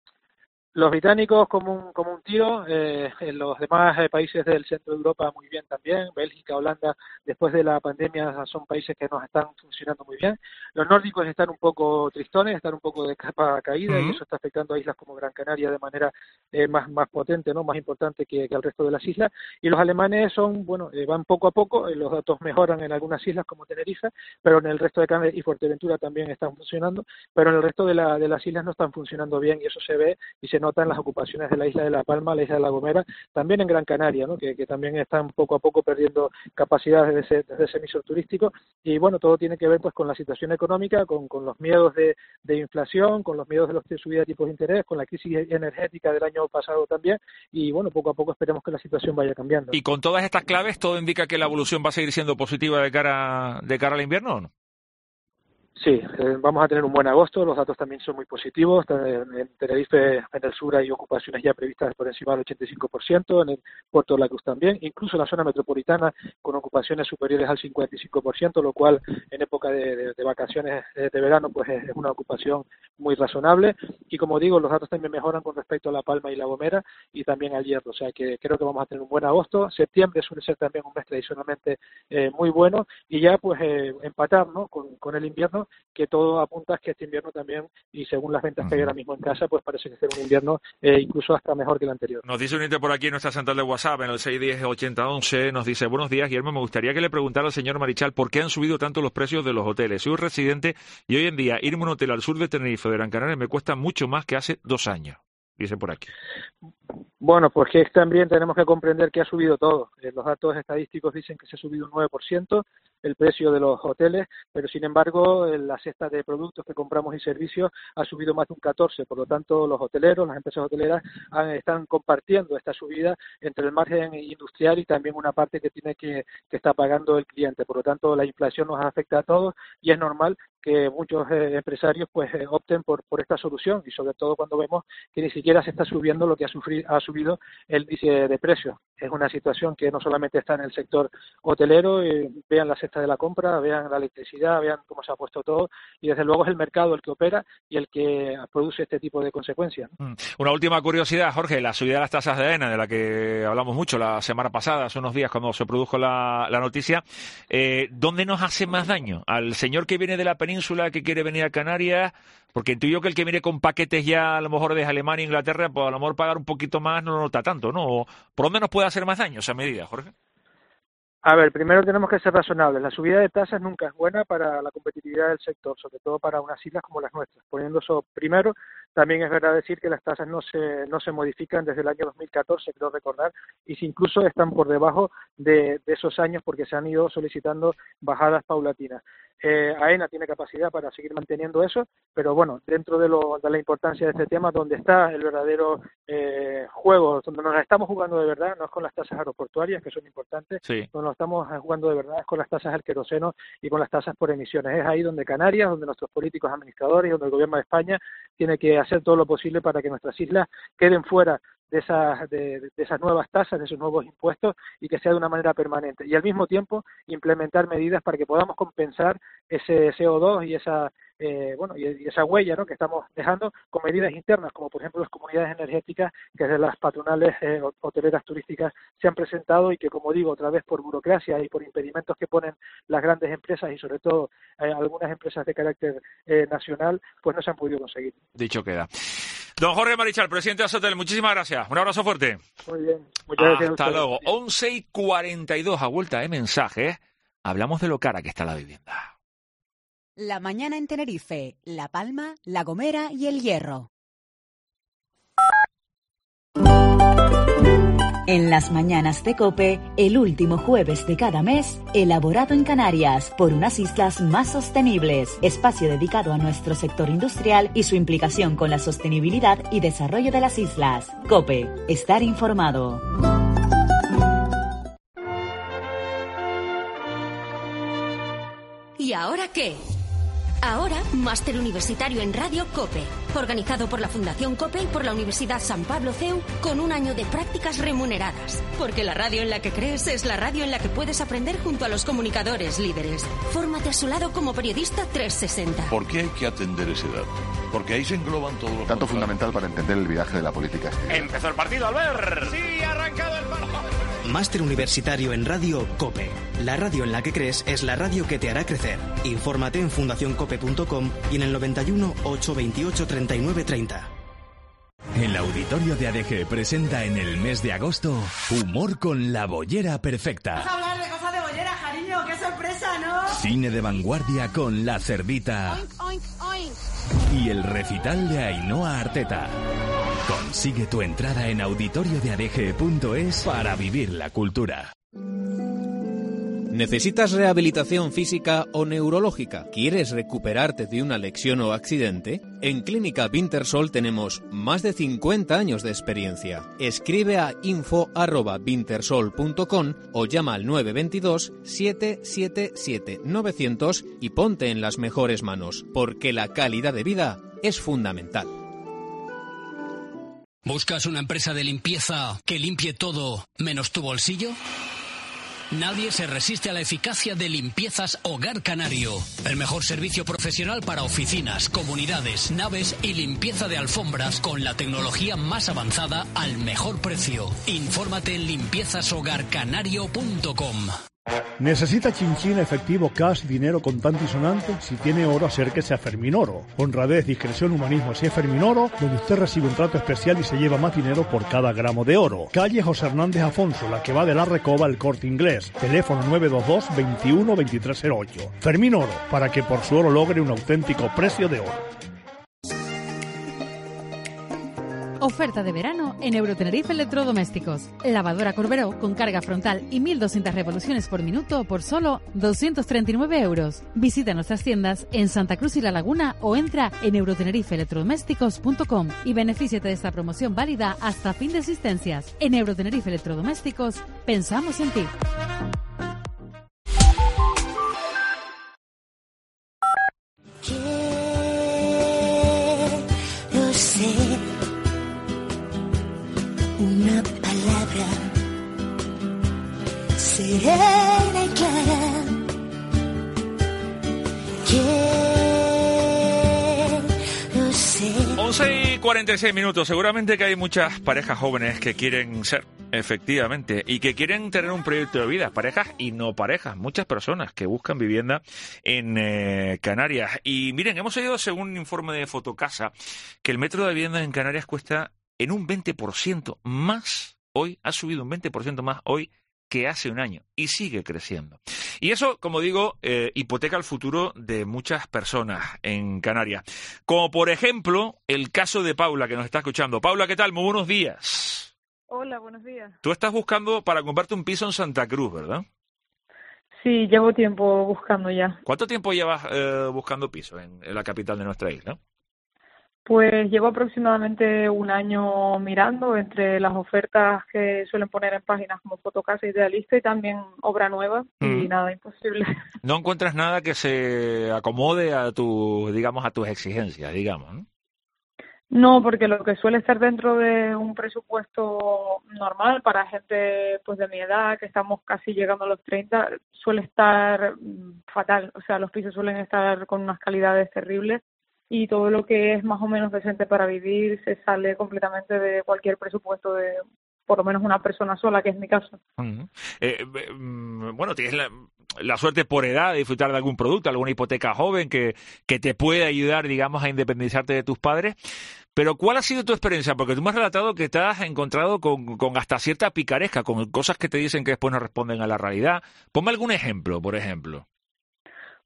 Los británicos como un, como un tiro, eh, en los demás eh, países del centro de Europa muy bien también, Bélgica, Holanda, después de la pandemia son países que nos están funcionando muy bien. Los nórdicos están un poco tristones, están un poco de capa caída uh-huh. y eso está afectando a islas como Gran Canaria de manera eh, más más potente, no, más importante que, que al resto de las islas. Y los alemanes son, bueno, eh, van poco a poco, eh, los datos mejoran en algunas islas como Tenerife, pero en el resto de Canarias y Fuerteventura también están funcionando, pero en el resto de, la, de las islas no están funcionando bien y eso se ve y se nota en las ocupaciones de la isla de La Palma, la isla de La Gomera, también en Gran Canaria, ¿no? que, que también están poco a poco perdiendo capacidades desde ese, desde ese emisor turístico y bueno, todo tiene que ver pues con la situación económica, con, con los miedos de, de inflación, con los miedos de los de subida de tipos de interés, con la crisis energética del año pasado también y bueno, poco a poco esperemos que la situación vaya cambiando. Y con todas estas claves, ¿todo indica que la evolución va a seguir siendo positiva de cara, de cara al invierno o no? Sí, eh, vamos a tener un buen agosto, los datos también son muy positivos, en, en Tenerife, en el sur hay ocupaciones ya previstas por encima del ochenta y cinco por ciento, en el Puerto de la Cruz también, incluso en la zona metropolitana con ocupaciones superiores al cincuenta y cinco por ciento, lo cual en época de, de, de vacaciones de verano pues es una ocupación muy razonable y como digo, los datos también mejoran con respecto a La Palma y La Gomera y también al Hierro, o sea que creo que vamos a tener un buen agosto, septiembre suele ser también un mes tradicionalmente eh, muy bueno y ya pues eh, empatar, ¿no? con, con el invierno que todo apunta a que este invierno también, y según las ventas que hay ahora mismo en casa, pues parece que será un invierno eh, incluso hasta mejor que el anterior. Nos dice un ente por aquí en nuestra central de WhatsApp, en el seis diez ochenta once, nos dice, buenos días, Guillermo, me gustaría que le preguntara al señor Marichal por qué han subido tanto los precios de los hoteles. Soy un residente y hoy en día irme a un hotel al sur de Tenerife, de Gran Canaria, me cuesta mucho más que hace dos años. Dice por aquí. Bueno, pues que también tenemos que comprender que ha subido todo. Eh, los datos estadísticos dicen que se ha subido un nueve por ciento el precio de los hoteles, pero sin embargo la cesta de productos que compramos y servicios ha subido más de un catorce por ciento. Por lo tanto, los hoteleros, las empresas hoteleras han, están compartiendo esta subida entre el margen industrial y también una parte que tiene que, que está pagando el cliente. Por lo tanto, la inflación nos afecta a todos y es normal que muchos eh, empresarios pues eh, opten por, por esta solución y sobre todo cuando vemos que ni siquiera se está subiendo lo que ha, sufrido, ha subido el índice de precios. Es una situación que no solamente está en el sector hotelero, eh, vean la cesta de la compra, vean la electricidad, vean cómo se ha puesto todo y desde luego es el mercado el que opera y el que produce este tipo de consecuencias, ¿no? Una última curiosidad, Jorge, la subida de las tasas de AENA, de la que hablamos mucho la semana pasada, hace unos días cuando se produjo la, la noticia, eh, ¿dónde nos hace más daño? ¿Al señor que viene de la península que quiere venir a Canarias? Porque intuyo que el que viene con paquetes ya a lo mejor desde Alemania e Inglaterra, pues a lo mejor pagar un poquito más no lo nota tanto, ¿no? ¿Por dónde nos puede hacer más daño esa medida, Jorge? A ver, primero tenemos que ser razonables. La subida de tasas nunca es buena para la competitividad del sector, sobre todo para unas islas como las nuestras. Poniendo eso primero, también es verdad decir que las tasas no se no se modifican desde el año dos mil catorce, creo recordar, y si incluso están por debajo de, de esos años porque se han ido solicitando bajadas paulatinas. Eh, AENA tiene capacidad para seguir manteniendo eso, pero bueno, dentro de, lo, de la importancia de este tema, donde está el verdadero eh, juego, donde nos la estamos jugando de verdad, no es con las tasas aeroportuarias, que son importantes, sí. donde nos estamos jugando de verdad es con las tasas del queroseno y con las tasas por emisiones. Es ahí donde Canarias, donde nuestros políticos administradores y donde el gobierno de España tiene que hacer todo lo posible para que nuestras islas queden fuera de esas de, de esas nuevas tasas, de esos nuevos impuestos y que sea de una manera permanente y al mismo tiempo implementar medidas para que podamos compensar ese C O dos y esa eh, bueno y, y esa huella, ¿no?, que estamos dejando con medidas internas como por ejemplo las comunidades energéticas que desde las patronales eh, hoteleras turísticas se han presentado y que, como digo, otra vez por burocracia y por impedimentos que ponen las grandes empresas y sobre todo eh, algunas empresas de carácter eh, nacional, pues no se han podido conseguir. Dicho queda. Don Jorge Marichal, presidente de Azotel, muchísimas gracias. Un abrazo fuerte. Muy bien. Muchas gracias. Hasta luego. once y cuarenta y dos, a vuelta de mensajes, hablamos de lo cara que está la vivienda. La mañana en Tenerife, La Palma, La Gomera y El Hierro. En las mañanas de COPE, el último jueves de cada mes, elaborado en Canarias por unas islas más sostenibles. Espacio dedicado a nuestro sector industrial y su implicación con la sostenibilidad y desarrollo de las islas. COPE, estar informado. ¿Y ahora qué? Ahora, máster universitario en Radio COPE, organizado por la Fundación COPE y por la Universidad San Pablo C E U, con un año de prácticas remuneradas. Porque la radio en la que crees es la radio en la que puedes aprender junto a los comunicadores líderes. Fórmate a su lado como periodista trescientos sesenta. ¿Por qué hay que atender ese dato? Porque ahí se engloban todos los... Dato fundamental para entender el viaje de la política exterior. Empezó el partido, Albert. Sí, ha arrancado el partido. Máster universitario en Radio COPE. La radio en la que crees es la radio que te hará crecer. Infórmate en fundación cope punto com y en el noventa y uno, ochocientos veintiocho, treinta y nueve treinta. El Auditorio de A D G presenta en el mes de agosto Humor con la bollera perfecta. Vamos a hablar de cosas de bollera, cariño. ¡Qué sorpresa!, ¿no? Cine de vanguardia con La Cerdita. Oink, oink, oink. Y el recital de Ainhoa Arteta. Consigue tu entrada en auditorio de a d g punto es para vivir la cultura. ¿Necesitas rehabilitación física o neurológica? ¿Quieres recuperarte de una lesión o accidente? En Clínica Wintersol tenemos más de cincuenta años de experiencia. Escribe a info arroba wintersol punto com o llama al nueve dos dos, siete siete siete, nueve cero cero y ponte en las mejores manos, porque la calidad de vida es fundamental. ¿Buscas una empresa de limpieza que limpie todo menos tu bolsillo? Nadie se resiste a la eficacia de Limpiezas Hogar Canario. El mejor servicio profesional para oficinas, comunidades, naves y limpieza de alfombras con la tecnología más avanzada al mejor precio. Infórmate en limpiezas hogar canario punto com. ¿Necesita chinchín, efectivo, cash, dinero contante y sonante? Si tiene oro, acérquese a Fermín Oro. Honradez, discreción, humanismo, así es Fermín Oro, donde usted recibe un trato especial y se lleva más dinero por cada gramo de oro. Calle José Hernández Afonso, la que va de la Recoba al Corte Inglés. Teléfono nueve dos dos, veintiuno, veintitrés cero ocho. Fermín Oro, para que por su oro logre un auténtico precio de oro. Oferta de verano en Eurotenerife Electrodomésticos. Lavadora Corberó con carga frontal y mil doscientas revoluciones por minuto por solo doscientos treinta y nueve euros. Visita nuestras tiendas en Santa Cruz y La Laguna o entra en eurotenerife electrodomésticos punto com y benefíciate de esta promoción válida hasta fin de existencias. En Eurotenerife Electrodomésticos pensamos en ti. Quiero ser una palabra serena y clara. Quiero ser. once y cuarenta y seis minutos. Seguramente que hay muchas parejas jóvenes que quieren ser, efectivamente, y que quieren tener un proyecto de vida. Parejas y no parejas. Muchas personas que buscan vivienda en eh, Canarias. Y miren, hemos oído, según un informe de Fotocasa, que el metro de vivienda en Canarias cuesta en un veinte por ciento más hoy, ha subido un veinte por ciento más hoy que hace un año y sigue creciendo. Y eso, como digo, eh, hipoteca el futuro de muchas personas en Canarias. Como por ejemplo, el caso de Paula, que nos está escuchando. Paula, ¿qué tal? Muy buenos días. Hola, buenos días. Tú estás buscando para comprarte un piso en Santa Cruz, ¿verdad? Sí, llevo tiempo buscando ya. ¿Cuánto tiempo llevas eh, buscando piso en, en la capital de nuestra isla? Pues llevo aproximadamente un año mirando entre las ofertas que suelen poner en páginas como Fotocasa, Idealista y también Obra Nueva y mm. nada, imposible. No encuentras nada que se acomode a tu, digamos, a tus exigencias, digamos, ¿no? No, porque lo que suele estar dentro de un presupuesto normal para gente pues de mi edad, que estamos casi llegando a los treinta, suele estar fatal. O sea, los pisos suelen estar con unas calidades terribles. Y todo lo que es más o menos decente para vivir se sale completamente de cualquier presupuesto de por lo menos una persona sola, que es mi caso. Uh-huh. eh, eh, bueno, tienes la, la suerte por edad de disfrutar de algún producto, alguna hipoteca joven que, que te puede ayudar, digamos, a independizarte de tus padres. Pero ¿cuál ha sido tu experiencia? Porque tú me has relatado que te has encontrado con, con hasta cierta picaresca, con cosas que te dicen que después no responden a la realidad. Ponme algún ejemplo, por ejemplo.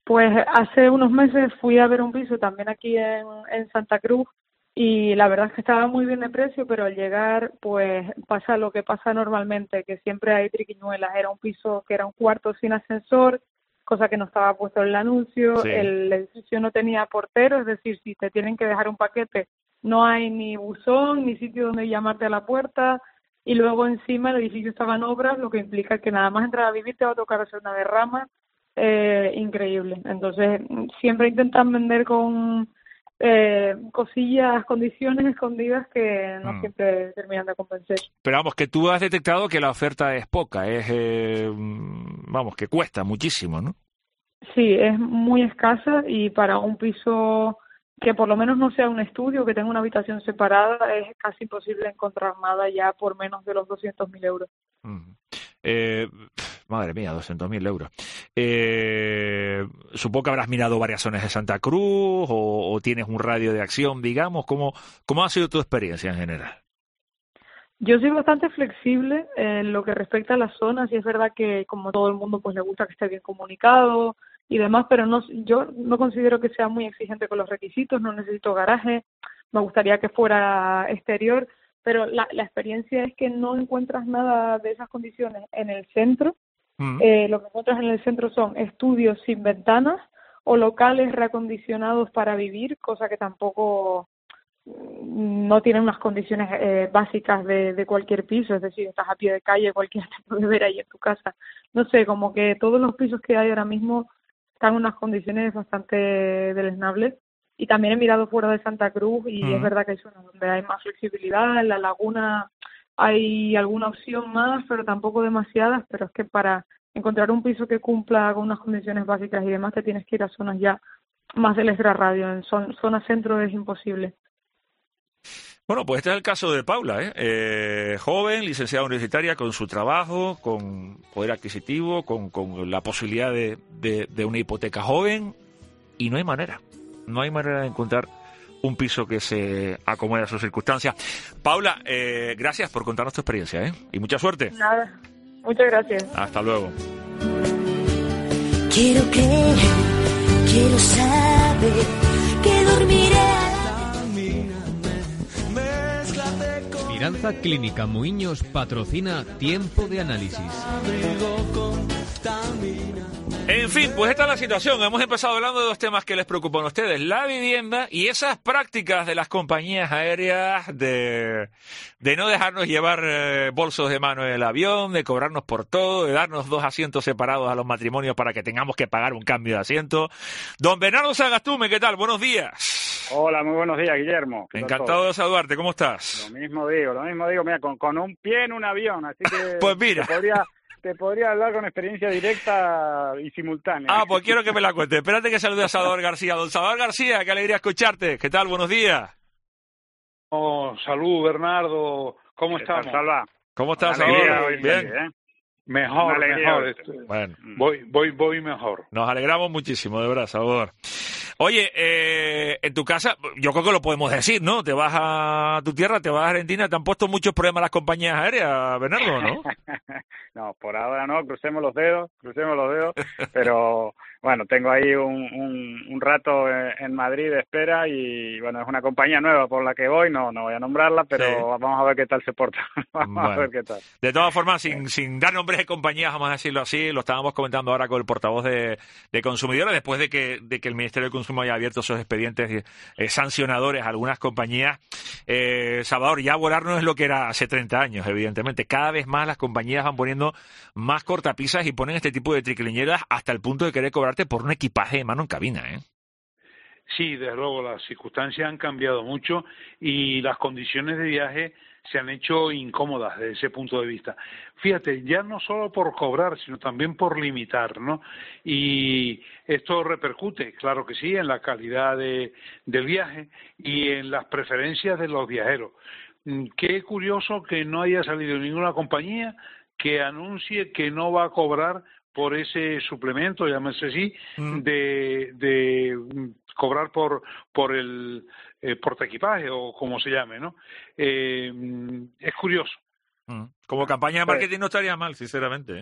Pues hace unos meses fui a ver un piso también aquí en, en Santa Cruz y la verdad es que estaba muy bien de precio, pero al llegar pues pasa lo que pasa normalmente, que siempre hay triquiñuelas. Era un piso que era un cuarto sin ascensor, cosa que no estaba puesto en el anuncio. Sí. El edificio no tenía portero, es decir, si te tienen que dejar un paquete no hay ni buzón ni sitio donde llamarte a la puerta. Y luego encima el edificio estaba en obras, lo que implica que nada más entrar a vivir te va a tocar hacer una derrama eh, increíble. Entonces siempre intentan vender con eh, cosillas, condiciones escondidas que no mm. siempre terminan de convencer. Pero vamos, que tú has detectado que la oferta es poca, es eh, vamos, que cuesta muchísimo, ¿no? Sí, es muy escasa y para un piso que por lo menos no sea un estudio, que tenga una habitación separada, es casi imposible encontrar nada ya por menos de los doscientos mil euros. Mm. Eh, madre mía, doscientos mil euros. Eh, supongo que habrás mirado varias zonas de Santa Cruz o, o tienes un radio de acción, digamos. ¿Cómo, cómo ha sido tu experiencia en general? Yo soy bastante flexible en lo que respecta a las zonas y es verdad que como todo el mundo pues le gusta que esté bien comunicado y demás, pero no, yo no considero que sea muy exigente con los requisitos, no necesito garaje, me gustaría que fuera exterior, pero la, la experiencia es que no encuentras nada de esas condiciones en el centro. Mm. Eh, lo que encuentras en el centro son estudios sin ventanas o locales reacondicionados para vivir, cosa que tampoco no tienen unas condiciones eh, básicas de, de cualquier piso, es decir, estás a pie de calle, cualquiera te puede ver ahí en tu casa. No sé, como que todos los pisos que hay ahora mismo están en unas condiciones bastante deleznables. Y también he mirado fuera de Santa Cruz y uh-huh. es verdad que hay zonas donde hay más flexibilidad. En la laguna hay alguna opción más, pero tampoco demasiadas. Pero es que para encontrar un piso que cumpla con unas condiciones básicas y demás, te tienes que ir a zonas ya más del extrarradio. En zon, zona centro es imposible. Bueno, pues este es el caso de Paula, ¿eh? Eh, joven, licenciada universitaria, con su trabajo, con poder adquisitivo, con, con la posibilidad de, de, de una hipoteca joven, y no hay manera. No hay manera de encontrar un piso que se acomode a sus circunstancias. Paula, eh, gracias por contarnos tu experiencia, ¿eh? Y mucha suerte. Nada, muchas gracias. Hasta luego. Quiero creer, quiero saber que dormiré. Miranza Clínica Muiños patrocina Tiempo de Análisis. En fin, pues esta es la situación. Hemos empezado hablando de dos temas que les preocupan a ustedes: la vivienda y esas prácticas de las compañías aéreas de, de no dejarnos llevar eh, bolsos de mano en el avión, de cobrarnos por todo, de darnos dos asientos separados a los matrimonios para que tengamos que pagar un cambio de asiento. Don Bernardo Sagastume, ¿qué tal? Buenos días. Hola, muy buenos días, Guillermo. Encantado de saludarte, ¿cómo estás? Lo mismo digo, lo mismo digo, mira, con, con un pie en un avión, así que... Pues mira... Te podría, te podría hablar con experiencia directa y simultánea. Ah, pues quiero que me la cuente. Espérate que salude a Salvador García. Don Salvador García, qué alegría escucharte. ¿Qué tal? Buenos días. Oh, salud, Bernardo. ¿Cómo estamos? Salva? ¿Cómo estás, Salvador? Bien. ¿eh? Mejor, mejor. Bueno. Voy, voy, voy mejor. Nos alegramos muchísimo, de verdad, Salvador. Oye, eh, en tu casa, yo creo que lo podemos decir, ¿no? Te vas a tu tierra, te vas a Argentina, ¿te han puesto muchos problemas las compañías aéreas, Bernardo, no? No, por ahora no, crucemos los dedos, crucemos los dedos, pero bueno, tengo ahí un, un, un rato en Madrid de espera y bueno, es una compañía nueva por la que voy, no no voy a nombrarla, pero sí. Vamos a ver qué tal se porta, vamos bueno. a ver qué tal. De todas formas, sin, sin dar nombres de compañías, vamos a decirlo así, lo estábamos comentando ahora con el portavoz de, de Consumidores, después de que, de que el Ministerio de Consumo haya abierto esos expedientes eh, sancionadores a algunas compañías. Eh, Salvador, ya volar no es lo que era hace treinta años, evidentemente. Cada vez más las compañías van poniendo más cortapisas y ponen este tipo de triquiñuelas hasta el punto de querer cobrarte por un equipaje de mano en cabina, ¿eh? Sí, desde luego, las circunstancias han cambiado mucho y las condiciones de viaje se han hecho incómodas desde ese punto de vista. Fíjate, ya no solo por cobrar, sino también por limitar, ¿no? Y esto repercute, claro que sí, en la calidad de, del viaje y en las preferencias de los viajeros. Qué curioso que no haya salido ninguna compañía que anuncie que no va a cobrar por ese suplemento, llámese así, mm. de, de cobrar por por el eh, portaequipaje o como se llame, ¿no? Eh, es curioso. Mm. Como campaña de marketing no estaría mal, sinceramente, ¿eh?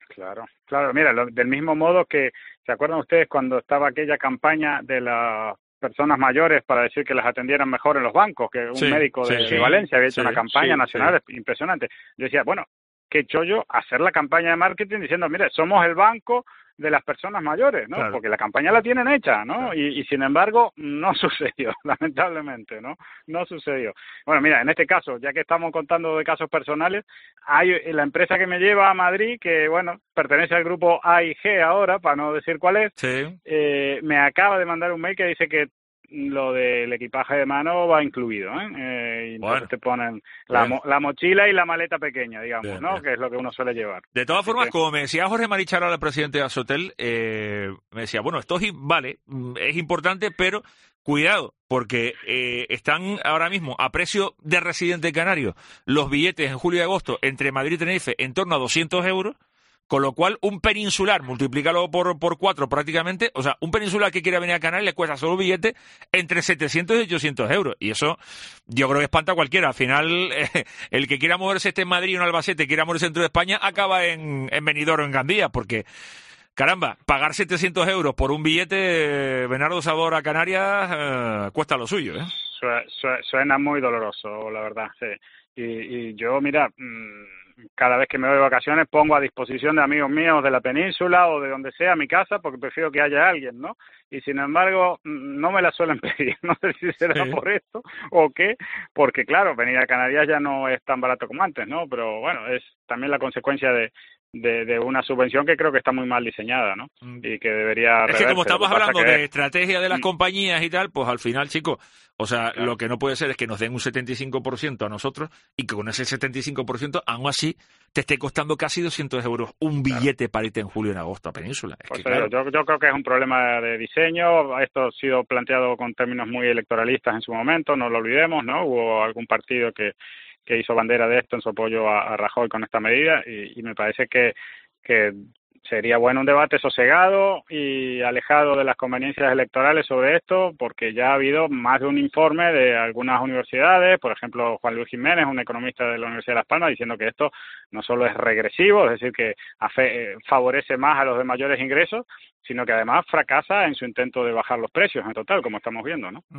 Claro, claro, mira, lo, del mismo modo que, ¿se acuerdan ustedes cuando estaba aquella campaña de las personas mayores para decir que las atendieran mejor en los bancos, que un Sí, médico de, sí, de Valencia había hecho sí, una campaña sí, nacional impresionante? Yo decía, bueno, qué chollo hacer la campaña de marketing diciendo, mire, somos el banco de las personas mayores, ¿no? Claro. Porque la campaña la tienen hecha, ¿no? Claro. Y, y sin embargo, no sucedió, lamentablemente, ¿no? No sucedió. Bueno, mira, en este caso, ya que estamos contando de casos personales, hay la empresa que me lleva a Madrid, que, bueno, pertenece al grupo A I G ahora, para no decir cuál es, Sí. eh, me acaba de mandar un mail que dice que lo del equipaje de mano va incluido, ¿eh? eh y entonces Bueno. te ponen la, Bien. mo la mochila y la maleta pequeña, digamos, Bien, ¿no? bien. Que es lo que uno suele llevar. De todas Así formas, que- como me decía Jorge Marichalar, el presidente de Azotel, eh, me decía, bueno, esto es, vale, mm, es importante, pero cuidado, porque eh, están ahora mismo a precio de residente canario los billetes en julio y agosto entre Madrid y Tenerife en torno a doscientos euros, con lo cual un peninsular, multiplícalo por, por cuatro prácticamente, o sea, un peninsular que quiera venir a Canarias le cuesta solo un billete entre setecientos y ochocientos euros. Y eso yo creo que espanta a cualquiera. Al final, eh, el que quiera moverse esté en Madrid o en Albacete, quiera moverse dentro de España, acaba en, en Benidorm o en Gandía, porque, caramba, pagar setecientos euros por un billete, eh, Bernardo Sador a Canarias, eh, cuesta lo suyo, ¿eh? Sue- sue- Suena muy doloroso, la verdad, sí. Y, y yo, mira, mm, cada vez que me voy de vacaciones pongo a disposición de amigos míos de la península o de donde sea mi casa porque prefiero que haya alguien, ¿no? Y sin embargo, mm, no me la suelen pedir. No sé si será Sí. por esto o qué, porque claro, venir a Canarias ya no es tan barato como antes, ¿no? Pero bueno, es también la consecuencia de, de, de una subvención que creo que está muy mal diseñada, ¿no? Y que debería Es que como reverse. Lo estamos que pasa hablando que de estrategia de las Mm. compañías y tal, pues al final, chicos, o sea, lo que no puede ser es que nos den un setenta y cinco por ciento a nosotros y que con ese setenta y cinco por ciento, aún así, te esté costando casi doscientos euros un billete para irte en julio y en agosto a Península. Es Pues que, claro, yo, yo creo que es un problema de diseño. Esto ha sido planteado con términos muy electoralistas en su momento, no lo olvidemos, ¿no? Hubo algún partido que, que hizo bandera de esto en su apoyo a, a Rajoy con esta medida y, y me parece que, que sería bueno un debate sosegado y alejado de las conveniencias electorales sobre esto, porque ya ha habido más de un informe de algunas universidades, por ejemplo, Juan Luis Jiménez, un economista de la Universidad de Las Palmas, diciendo que esto no solo es regresivo, es decir, que afe- eh, favorece más a los de mayores ingresos, sino que además fracasa en su intento de bajar los precios en total, como estamos viendo, ¿no?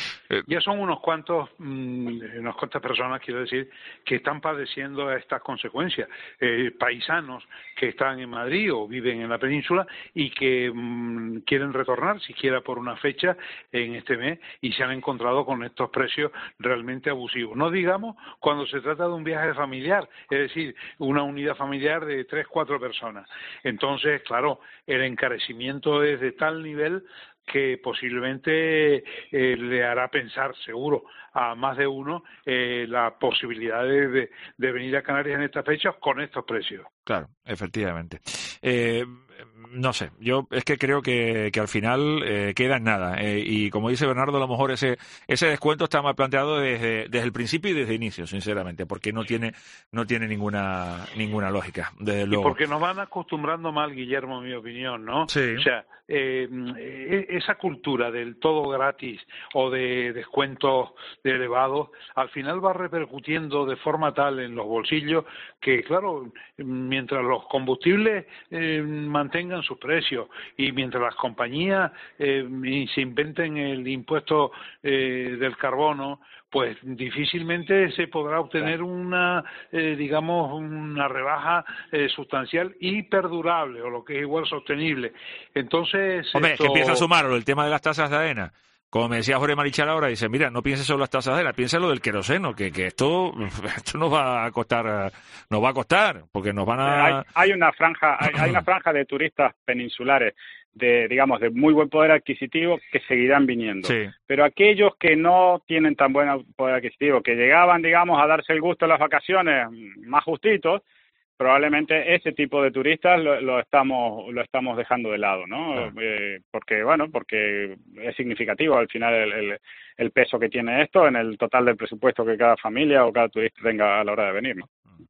Ya son unos cuantos, mmm, unas cuantas personas, quiero decir, que están padeciendo estas consecuencias. Eh, paisanos que están en Madrid o viven en la península y que mmm, quieren retornar, siquiera por una fecha en este mes, y se han encontrado con estos precios realmente abusivos. No digamos cuando se trata de un viaje familiar, es decir, una unidad familiar de tres, cuatro personas. Entonces, claro, el encarecimiento es de tal nivel que posiblemente eh, le hará pensar, seguro, a más de uno eh, la posibilidad de, de, de venir a Canarias en estas fechas con estos precios. Claro, efectivamente. Eh, no sé, yo es que creo que, que al final eh, queda en nada. Eh, y como dice Bernardo, a lo mejor ese ese descuento está mal planteado desde, desde el principio y desde el inicio, sinceramente, porque no tiene no tiene ninguna ninguna lógica, desde Y luego. porque nos van acostumbrando mal, Guillermo, en mi opinión, ¿no? Sí. O sea, eh, eh, esa cultura del todo gratis o de descuentos elevados, al final va repercutiendo de forma tal en los bolsillos que, claro, mientras los combustibles eh, mantengan sus precios y mientras las compañías eh, se inventen el impuesto eh, del carbono, pues difícilmente se podrá obtener una, eh, digamos, una rebaja eh, sustancial y perdurable, o lo que es igual sostenible. Entonces, Hombre, esto... es que empieza a sumarlo el tema de las tasas de arena. Como me decía Jorge Marichal ahora, dice, mira, no pienses solo las tasas de arena, piensa lo del queroseno, que, que esto, esto nos va a costar, nos va a costar, porque nos van a... Hay, hay una franja, hay, hay una franja de turistas peninsulares de, digamos, de muy buen poder adquisitivo que seguirán viniendo. Sí. Pero aquellos que no tienen tan buen poder adquisitivo, que llegaban, digamos, a darse el gusto en las vacaciones más justitos, probablemente ese tipo de turistas lo, lo estamos lo estamos dejando de lado, ¿no? Claro. Eh, porque, bueno, porque es significativo al final el, el, el peso que tiene esto en el total del presupuesto que cada familia o cada turista tenga a la hora de venir, ¿no?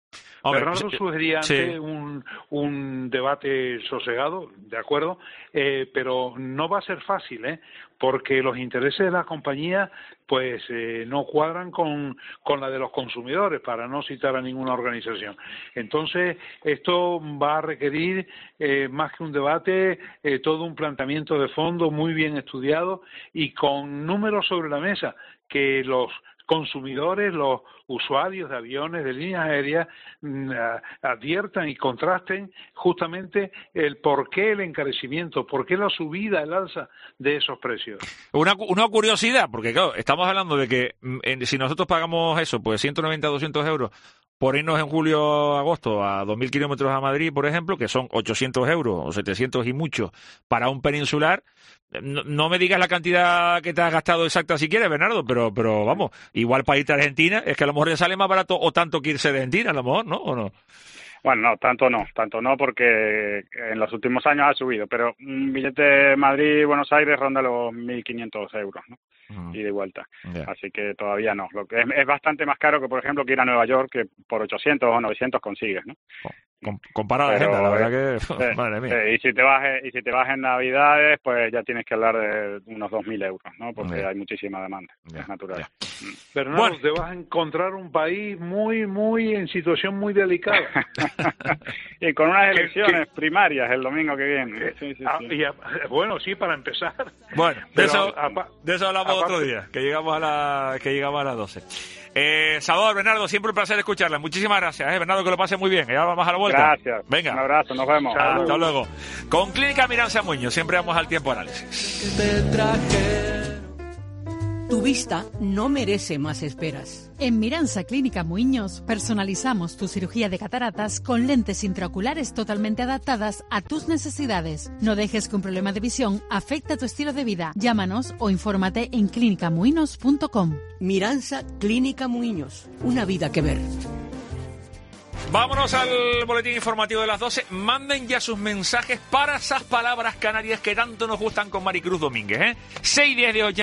Hombre, Bernardo sí, sugería sí. antes un, un debate sosegado, de acuerdo, eh, pero no va a ser fácil, ¿eh? Porque los intereses de la compañía pues eh, no cuadran con, con la de los consumidores, para no citar a ninguna organización. Entonces, esto va a requerir, eh, más que un debate, eh, todo un planteamiento de fondo muy bien estudiado y con números sobre la mesa que los consumidores, los usuarios de aviones, de líneas aéreas, mm, adviertan y contrasten justamente el por qué el encarecimiento, por qué la subida, el alza de esos precios. Una, una curiosidad, porque claro, estamos hablando de que en, si nosotros pagamos eso, pues ciento noventa a doscientos euros por irnos en julio agosto a dos mil kilómetros a Madrid, por ejemplo, que son ochocientos euros o setecientos y mucho para un peninsular, no, no me digas la cantidad que te has gastado exacta si quieres, Bernardo, pero pero vamos, igual para irte a Argentina, es que a lo mejor ya sale más barato o tanto que irse de Argentina, a lo mejor, ¿no? ¿O no? Bueno, no, tanto no, tanto no, porque en los últimos años ha subido, pero un billete Madrid-Buenos Aires ronda los mil quinientos euros, ¿no? Uh-huh. Y de vuelta. Yeah. Así que todavía no. Lo que es, es bastante más caro que, por ejemplo, que ir a Nueva York, que por ochocientos o novecientos consigues, ¿no? Com- comparado a la agenda, la verdad que... Eh, madre mía. Eh, y si te vas y si te vas en Navidades, pues ya tienes que hablar de unos dos mil euros, ¿no? Porque yeah. hay muchísima demanda, yeah. es natural. Yeah. Bernardo, bueno. te vas a encontrar un país muy, muy en situación muy delicada. Y con unas elecciones que, primarias el domingo que viene. Sí, sí, ah, sí. Y a, bueno, sí, para empezar. Bueno, de, eso, a, de eso hablamos aparte, otro día, que llegamos a la, que llegamos a las doce. Eh, Salvador, Bernardo, siempre un placer escucharla. Muchísimas gracias, eh, Bernardo, que lo pase muy bien. Ya vamos a la vuelta. Gracias. Venga. Un abrazo, nos vemos. Hasta Salud. luego. Con Clínica Miranza Muñoz, siempre vamos al tiempo análisis. Tu vista no merece más esperas. En Miranza Clínica Muñoz personalizamos tu cirugía de cataratas con lentes intraoculares totalmente adaptadas a tus necesidades. No dejes que un problema de visión afecte a tu estilo de vida. Llámanos o infórmate en clínica muinos punto com. Miranza Clínica Muñoz, una vida que ver. Vámonos al boletín informativo de las doce. Manden ya sus mensajes para esas palabras canarias que tanto nos gustan con Maricruz Domínguez, ¿eh? seis diez de